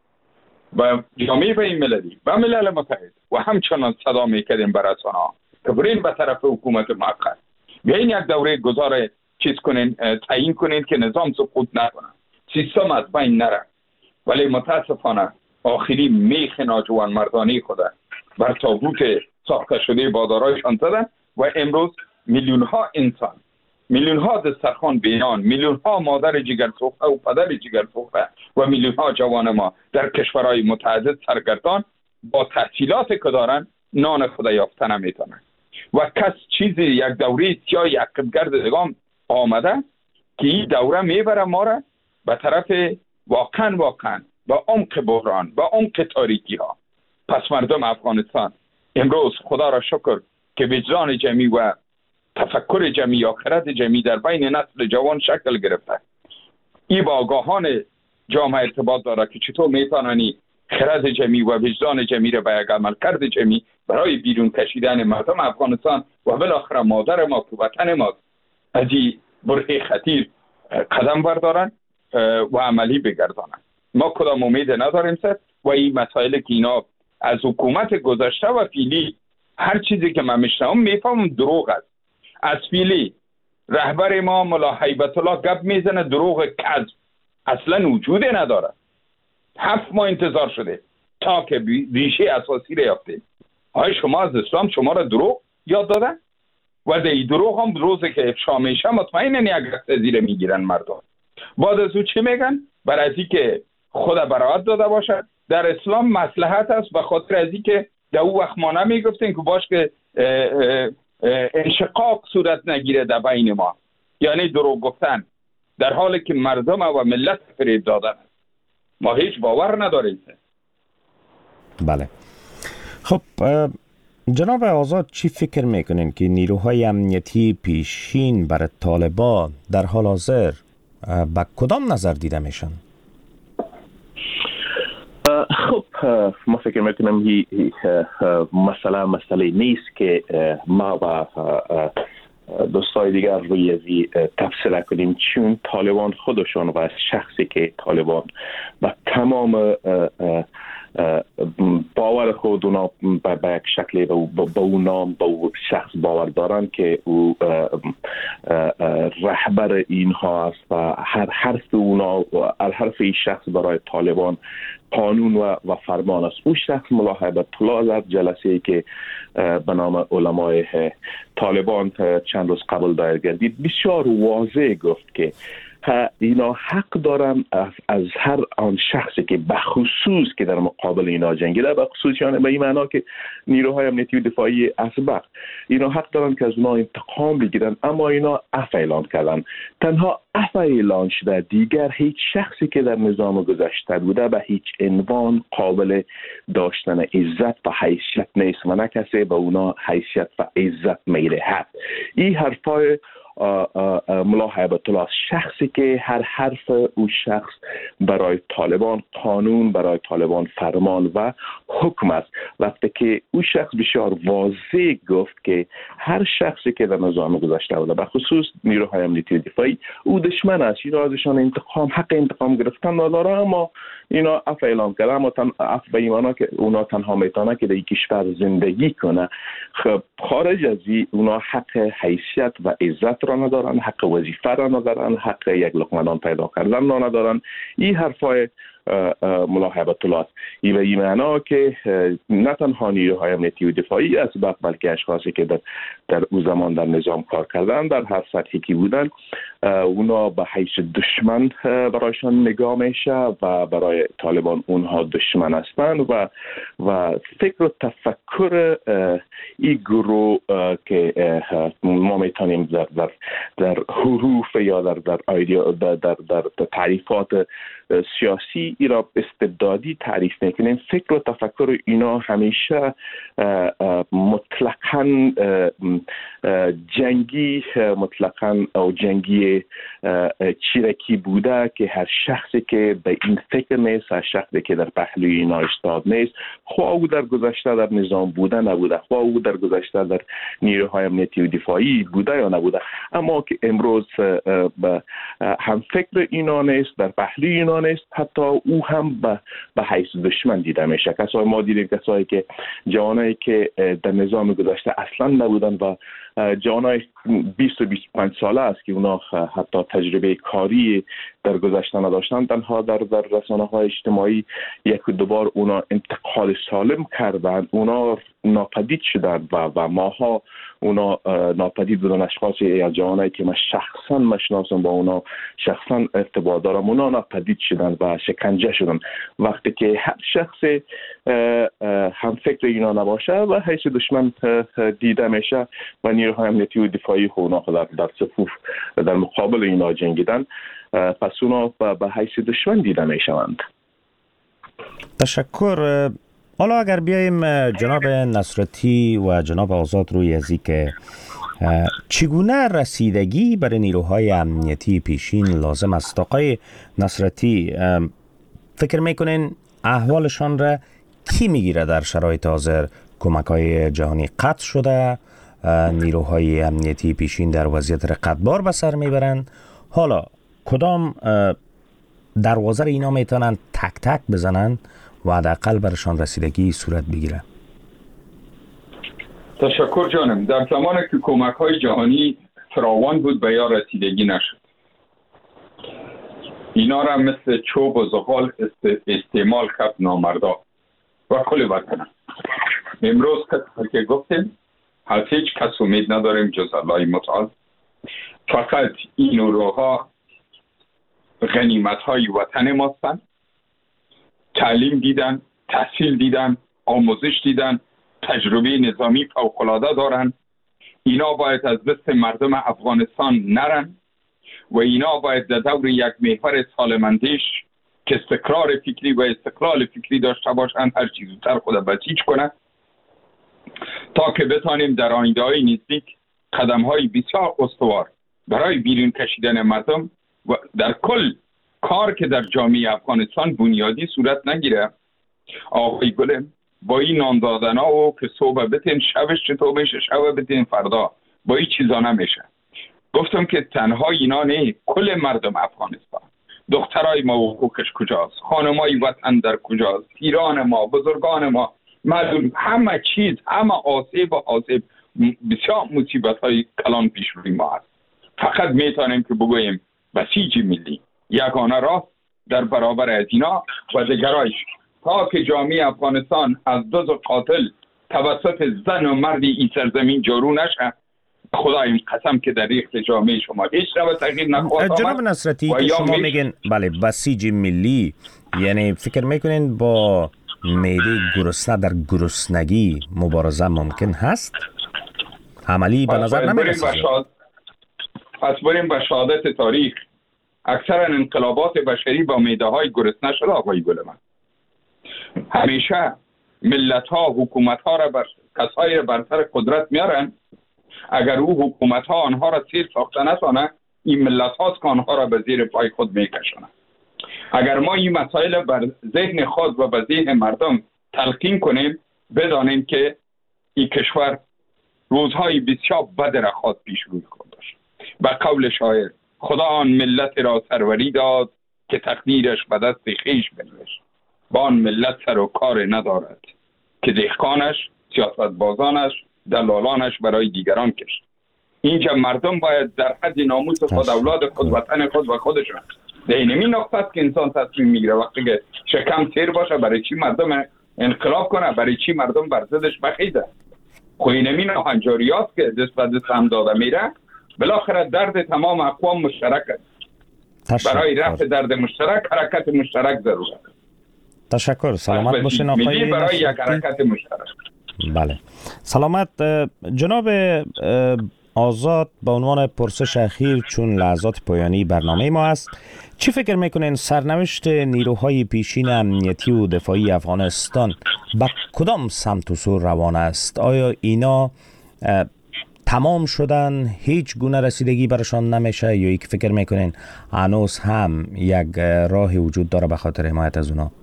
و جامعه بین‌المللی و ملل متحد و همچنان صدا میکردیم بر رسانه‌ها که برین به طرف حکومت موقت، بیاین یک دوره گذار چیز کنین، تعیین کنین که نظام سقوط نکنه، سیستم از بین نره. ولی متاسفانه آخری میخ ناجوان مردانه خود بر تابوت ساخته شده بازارایشان زدن و امروز میلیون ها انسان، میلیون ها دسترخوان بینان، میلیون ها مادر جگرسوخته و پدر جگرسوخته و میلیون ها جوان ما در کشورهای متعدد سرگردان با تحصیلات که دارن نان خود یافته نمیتونن. و کس چیزی یک دوره سیاه یک قدگرد دگام آمده که این دوره میبره ما را به طرف واقعا با عمق بحران، با عمق تاریکی ها. پس مردم افغانستان امروز خدا را شکر که وجدان جمعی و تفکر جمعی، آخرت جمعی در بین نسل جوان شکل گرفته. این با آگاهان جامعه ارتباط داره که چطور میتونانی خرد جمعی و وجدان جمعی را به یک عملکرد جمعی برای بیرون کشیدن مردم افغانستان و بالاخره مادر ما که وطن ما از این برهه خطیر قدم بردارن و عملی بگردانن. ما کدام امید نداریم سر و این مسائل که اینا از حکومت گذشته و فعلی هر چیزی که من میشنم میفهمم دروغ است. از فعلی رهبر ما ملا هیبت الله گپ میزنه دروغ کذب اصلا وجود نداره. 7 ماه انتظار شده تا که ریشه اساسی را یافتیم. آیا شما از اسلام شما را دروغ یاد دادن؟ و در این دروغ هم روزی که افشا میشه مطمئناً یک رخت زیر میگیرن مردم. بعد از او چی میگن؟ برای از که خود براعت داده باشه. در اسلام مصلحت است به خاطر از که در او وقت ما نمیگفتیم که باش که انشقاق صورت نگیره در بین ما، یعنی دروغ گفتن در حالی که مردم و ملت فریب دادن. ما هیچ باور نداریم. بله. خب جناب آزاد چی فکر میکنین که نیروهای امنیتی پیشین برای طالبان در حال حاضر به کدام نظر دیده میشن؟ خب ما فکر میکنم این مسئله نیست که ما و دوستای دیگر روی ازی تفسیر کنیم، چون طالبان خودشون و شخصی که طالبان و تمام باور خود اونا به یک شکلی به اون نام به اون شخص باور دارن که او رهبر اینها است و هر حرف اونا و هر حرف این شخص برای طالبان قانون و فرمان است. اون شخص ملا هیبت الله در جلسه‌ای که به نام علمای طالبان چند روز قبل دایر گردید بسیار واضح گفت که اینا حق دارن از هر آن شخصی که بخصوص که در مقابل اینا جنگیده، بخصوص یعنی به این معنا که نیروهای امنیتی و دفاعی اسبق، اینا حق دارن که از اونا انتقام بگیرن، اما اینا عفو اعلان کردن. تنها عفو اعلان شده، دیگر هیچ شخصی که در نظام گذشته بوده به هیچ عنوان قابل داشتن عزت و حیثیت نیست و نه کسی به اونا حیثیت و عزت میدهد. این حرفای ملا هیبت الله شخصی که هر حرف او شخص برای طالبان قانون، برای طالبان فرمان و حکم است. وقتی که او شخص بسیار واضح گفت که هر شخصی که در نظام گذشته بوده به خصوص نیروهای امنیتی و دفاعی او دشمن است، اینا ازشان حق انتقام گرفتن نداره، اما اینا عفو اعلام کرده، اما عفو به ایمانا که اونا تنها میتونه که در این کشور زندگی کنه. خب خارج از این اونا حق حیثیت و عزت را ندارن، حق وظیفه را ندارن، حق یک لقمه نان پیدا کردن را ندارن. این حرفای ملا هیبت الله است. این به این معنا که نه تنها نیروهای امنیتی و دفاعی اسبق بلکه اشخاصی که در او زمان در نظام کار کردن در هر سطحی که بودن اونا به حیث دشمن برایشان نگاه میشه و برای طالبان اونها دشمن هستند و فکر و تفکر این گروه که ما میتونیم در حروف یا در تعریفات سیاسی ای را استبدادی تعریف میکنیم. فکر و تفکر اینا همیشه مطلقاً جنگی او جنگی چیرکی بوده که هر شخصی که به این فکر نیست، هر شخصی که در پهلوی اینا ایستاد نیست، خواه او در گذشته در نظام بوده نبوده، خواه او در گذشته در نیروهای امنیتی و دفاعی بوده یا نبوده، اما که امروز هم فکر اینا نیست، در پهلوی اینا نیست، حتی او هم به حیث دشمن دیده میشه. کسایی ما دیدیم کسایی که جوانایی که در نظام گذشته اصلا نبودن و جوانای 20 و 25 ساله است که اونا حتی تجربه کاری در گذشته نداشتن، تنها در رسانه‌های اجتماعی یک و دو بار اونا انتقال سالم کردن، اونا ناپدید شدن و ماها اونا ناپدید بودن. اشخاصی یا جوانایی که من شخصا مشناسم، با اونا شخصا ارتباط دارم، اونا ناپدید شدن و شکنجه شدن. وقتی که هر شخص هم فکر اینا نباشه و حیث دشمن دیده میشه و نیروهای امنیتی و دفاعی اونا در صفوف در مقابل اینا جنگیدن، پس اونا به حیث دشمن دیده میشوند. تشکر. حالا اگر بیاییم جناب نصرتی و جناب آزاد روی ازی که چگونه رسیدگی برای نیروهای امنیتی پیشین لازم است؟ آقای نصرتی، فکر میکنین احوالشان را کی میگیره در شرایط حاضر؟ کمک‌های جهانی قطع شده، نیروهای امنیتی پیشین در وضعیت رقتبار به سر میبرند. حالا کدام دروازه اینا میتونن تک تک بزنن و حداقل برشان رسیدگی صورت بگیره؟ تشکر جانم. در زمانی که کمک‌های جهانی فراوان بود به یا رسیدگی نشد. اینا را مثل چوب و زغال استعمال کرد نامردا و کل وطن. امروز که گفتیم از هیچ کس امید نداریم جز الله متعال. فقط این نیروها غنیمت‌های وطن ماستن، تعلیم دیدن، تحصیل دیدن، آموزش دیدن، تجربه نظامی فوق‌العاده دارن. اینا باید از دست مردم افغانستان نرن و اینا باید در دور یک محور سالمندیش که استقرار فکری و استقلال فکری داشته باشند هر چیز زودتر خود بسیج کنند تا که بتانیم در آینده‌های نزدیک قدم‌های بسیار استوار برای بیرون کشیدن مردم و در کل کار که در جامعه افغانستان بنیادی صورت نگیره. آقای گلم با این نان دادن ها و که صبح بتین شبش چطور میشه، شب بتین فردا، با این چیزا نمیشه. گفتم که تنها اینا نه، کل مردم افغانستان، دخترای ما حقوقش کجاست، خانمای وطن در کجاست، پیران ما، بزرگان ما، مردم، همه چیز، همه آسیب بسیار مصیبت های کلان پیش روی ما هست. فقط میتونیم که بگوییم بسیج ملی یگانه راه در برابر از اینا و دیگرایش تا که جامعه افغانستان از دزد و قاتل توسط زن و مردی این سرزمین جارو نشه. خدایم قسم که در ریخت جامعه شما هیچ نوع تغییر نخواهد آمد. جناب نصرتی که شما میگن بله بسیج ملی، یعنی فکر میکنین با معده گرسنه در گرسنگی مبارزه ممکن هست؟ عملی به نظر نمیرسه. پس بریم به شهادت تاریخ. اکثر انقلابات بشری با معده های گرسنه شده آقای گلمن. همیشه ملت ها حکومت ها را بر کسایی را بر سر قدرت میارن. اگر او حکومت ها آنها را سیر ساخته نتانه، این ملت هاست که آنها را به زیر پای خود میکشانند. اگر ما این مسائل بر ذهن خود و به ذهن مردم تلقین کنیم، بدانیم که این کشور روزهای بسیار بد را خود پیش روی خود داشت. به قول شاعر، خدا آن ملت را سروری داد که تقدیرش به دست خویش بنوشت. با آن ملت سر و کار ندارد که دهقانش، سیاستبازانش، دلالانش برای دیگران کشت. اینجا مردم باید در حد ناموس خود، اولاد خود، وطن خود و خودشون در اینمی نقطه است که انسان تصمیم میگیره. وقتی که شکم تیر باشه برای چی مردم انقلاب کنه، برای چی مردم بر ضدش بخیزه. خو اینمی ناهنجاریات که دست به دست هم داده میره بالاخره درد تمام اقوام مشترک است. برای رفع درد مشترک حرکت مشترک ضرورت است. تشکر. سلامت باشین آقای برای یک حرکت مشترک. بله سلامت. جناب آزاد، به عنوان پرسش اخیر چون لحظات پایانی برنامه ما است، چی فکر میکنین سرنوشت نیروهای پیشین امنیتی و دفاعی افغانستان به کدام سمت و سو روان است؟ آیا اینا تمام شدن، هیچ گونه رسیدگی برشان نمیشه، یا یک فکر میکنین هنوز هم یک راهی وجود داره به خاطر حمایت از اونا؟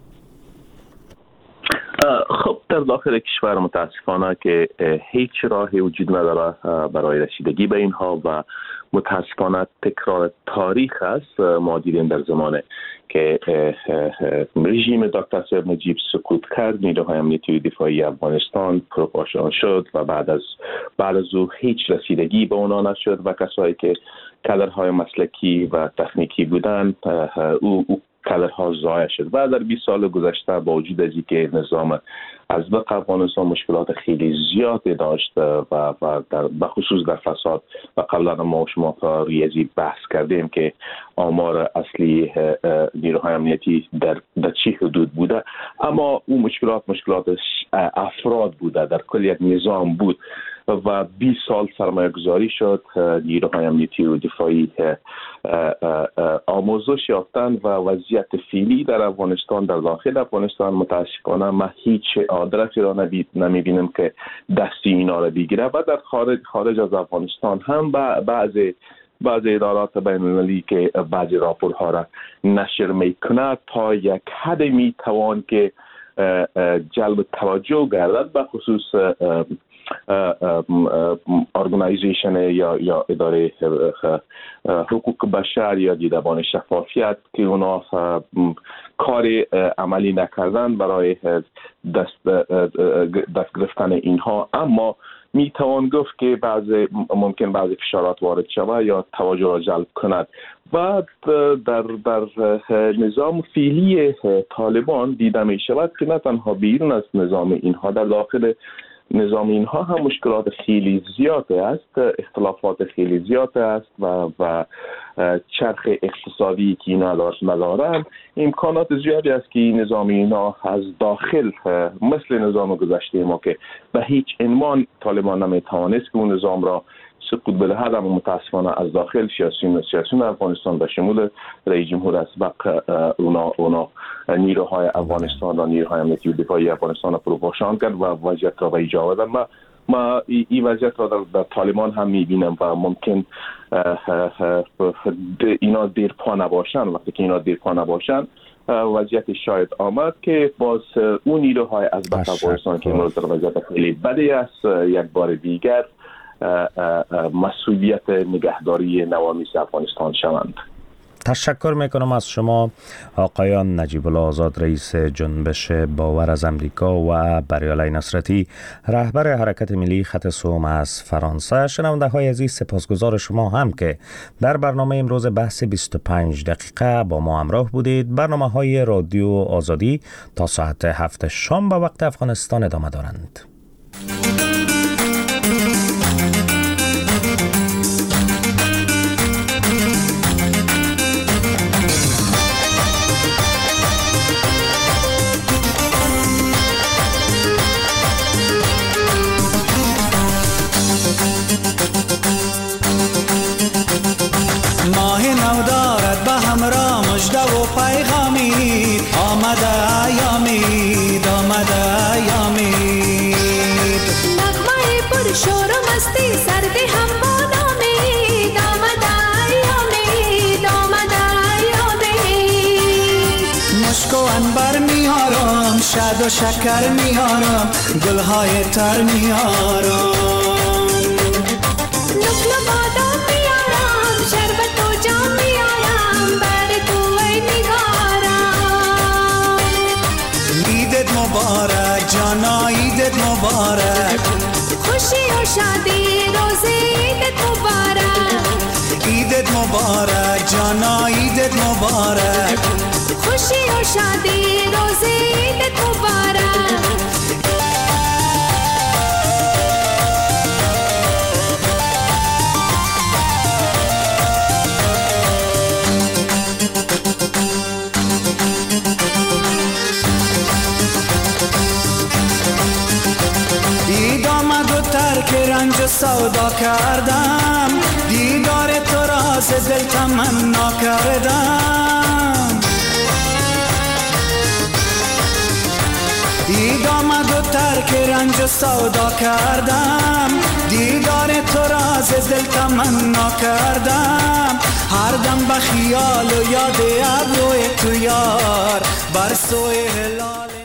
خب در داخل کشور متاسفانه که هیچ راهی وجود نداره برای رسیدگی به اینها و متاسفانه تکرار تاریخ است. ما دیدیم در زمانه که رژیم دکتر صاحب نجیب سقوط کرد، نیروهای امنیتی دفاعی افغانستان پروپاشان شد و بعد از او هیچ رسیدگی به اونا نشد و کسایی که کادرهای مسلکی و تکنیکی بودند او کادرها ضایع شد و در 20 سال گذشته با وجود از اینکه نظام ازبق افغانستان مشکلات خیلی زیادی داشت و در خصوص در فساد و قبلا ما و شما ریاضی بحث کردیم که آمار اصلی نیروهای امنیتی در چه حدود بوده، اما اون مشکلات افراد بوده، در کل یک نظام بود و 20 سال سرمایه گذاری شد. نیروهای امنیتی و دفاعی آموزش یافتن و وضعیت فعلی در افغانستان، در داخل افغانستان متاسفانه ما هیچ آدرسی را نمیبینیم که دستی اینا را بگیره و در خارج از افغانستان هم بعض ادارات بین‌المللی که بعضی راپورها را نشر میکنه تا یک حد میتوان که جلب توجه گردد به خصوص ارگانایزیشن یا اداره حقوق بشر یا دیدبان شفافیت که اونا کار عملی نکردن برای دست گرفتن اینها، اما می توان گفت که ممکن بعضی فشارات وارد شود یا توجه را جلب کند و در نظام فعلی طالبان دیده می شود که نه تنها بیرون از نظام اینها، در داخل نظام اینها هم مشکلات خیلی زیاد است، اختلافات خیلی زیاد است و چرخ اقتصادی که اینا ندارن، امکانات زیادی است که نظام اینا از داخل مثل نظام گذشته ما که به هیچ عنوان طالبان نمیتوانست که اون نظام را سقوط بدهد، اما متاسفانه از داخل سیاسیون افغانستان به شمول رئیس جمهور اسبق اونا نیروهای افغانستان و نیروهای امنیتی و دفاعی افغانستان را پروپاشان کرد و وضعیت را به ایجا آوردن. ما این وضعیت را در طالبان هم میبینم و ممکن اینا دیر پا نباشن. وقتی که اینا دیر پا نباشن وضعیت شاید آمد که باز اون نیروهای ازبق افغانستان که امروز در وضعیت خیلی بدی است یک بار دیگر مسئولیت نگهداری نوامیس افغانستان شوند. تشکر میکنم از شما آقایان نجیب الله آزاد، رئیس جنبش باور از امریکا، و بریالای نصرتی، رهبر حرکت ملی خط سوم از فرانسه. شنونده های عزیز، سپاسگزار شما هم که در برنامه امروز بحث 25 دقیقه با ما همراه بودید. برنامه های رادیو آزادی تا ساعت 7 شام به وقت افغانستان ادامه دارند. ماه نو دارد به همراه مژده و پیغامی، آمده ایامید، آمده ایامید، نغمه پر شور و مستی سردی هم با نامید، آمده ایامید، آمده ایامید، مشک و عنبر میارم، شاد و شکر میارم، گلهای تر میارم، نقل بادام میارم، شربت و جام میارم، بر تو ای نگارم. عیدت مبارک جانا، عیدت مبارک، خوشی و شادی روزی عیدت مبارک، عیدت مبارک جانا، عیدت مبارک، خوشی و شادی روزی عیدت مبارک. ترک رنج و سودا کردم، دیدار تو را ز دل تمنا کردم. عید آمد و ترک رنج و سودا کردم، دیدار تو را ز دل تمنا کردم. هر دم به خیال و یاد ابروی تو یار بر سوی هلال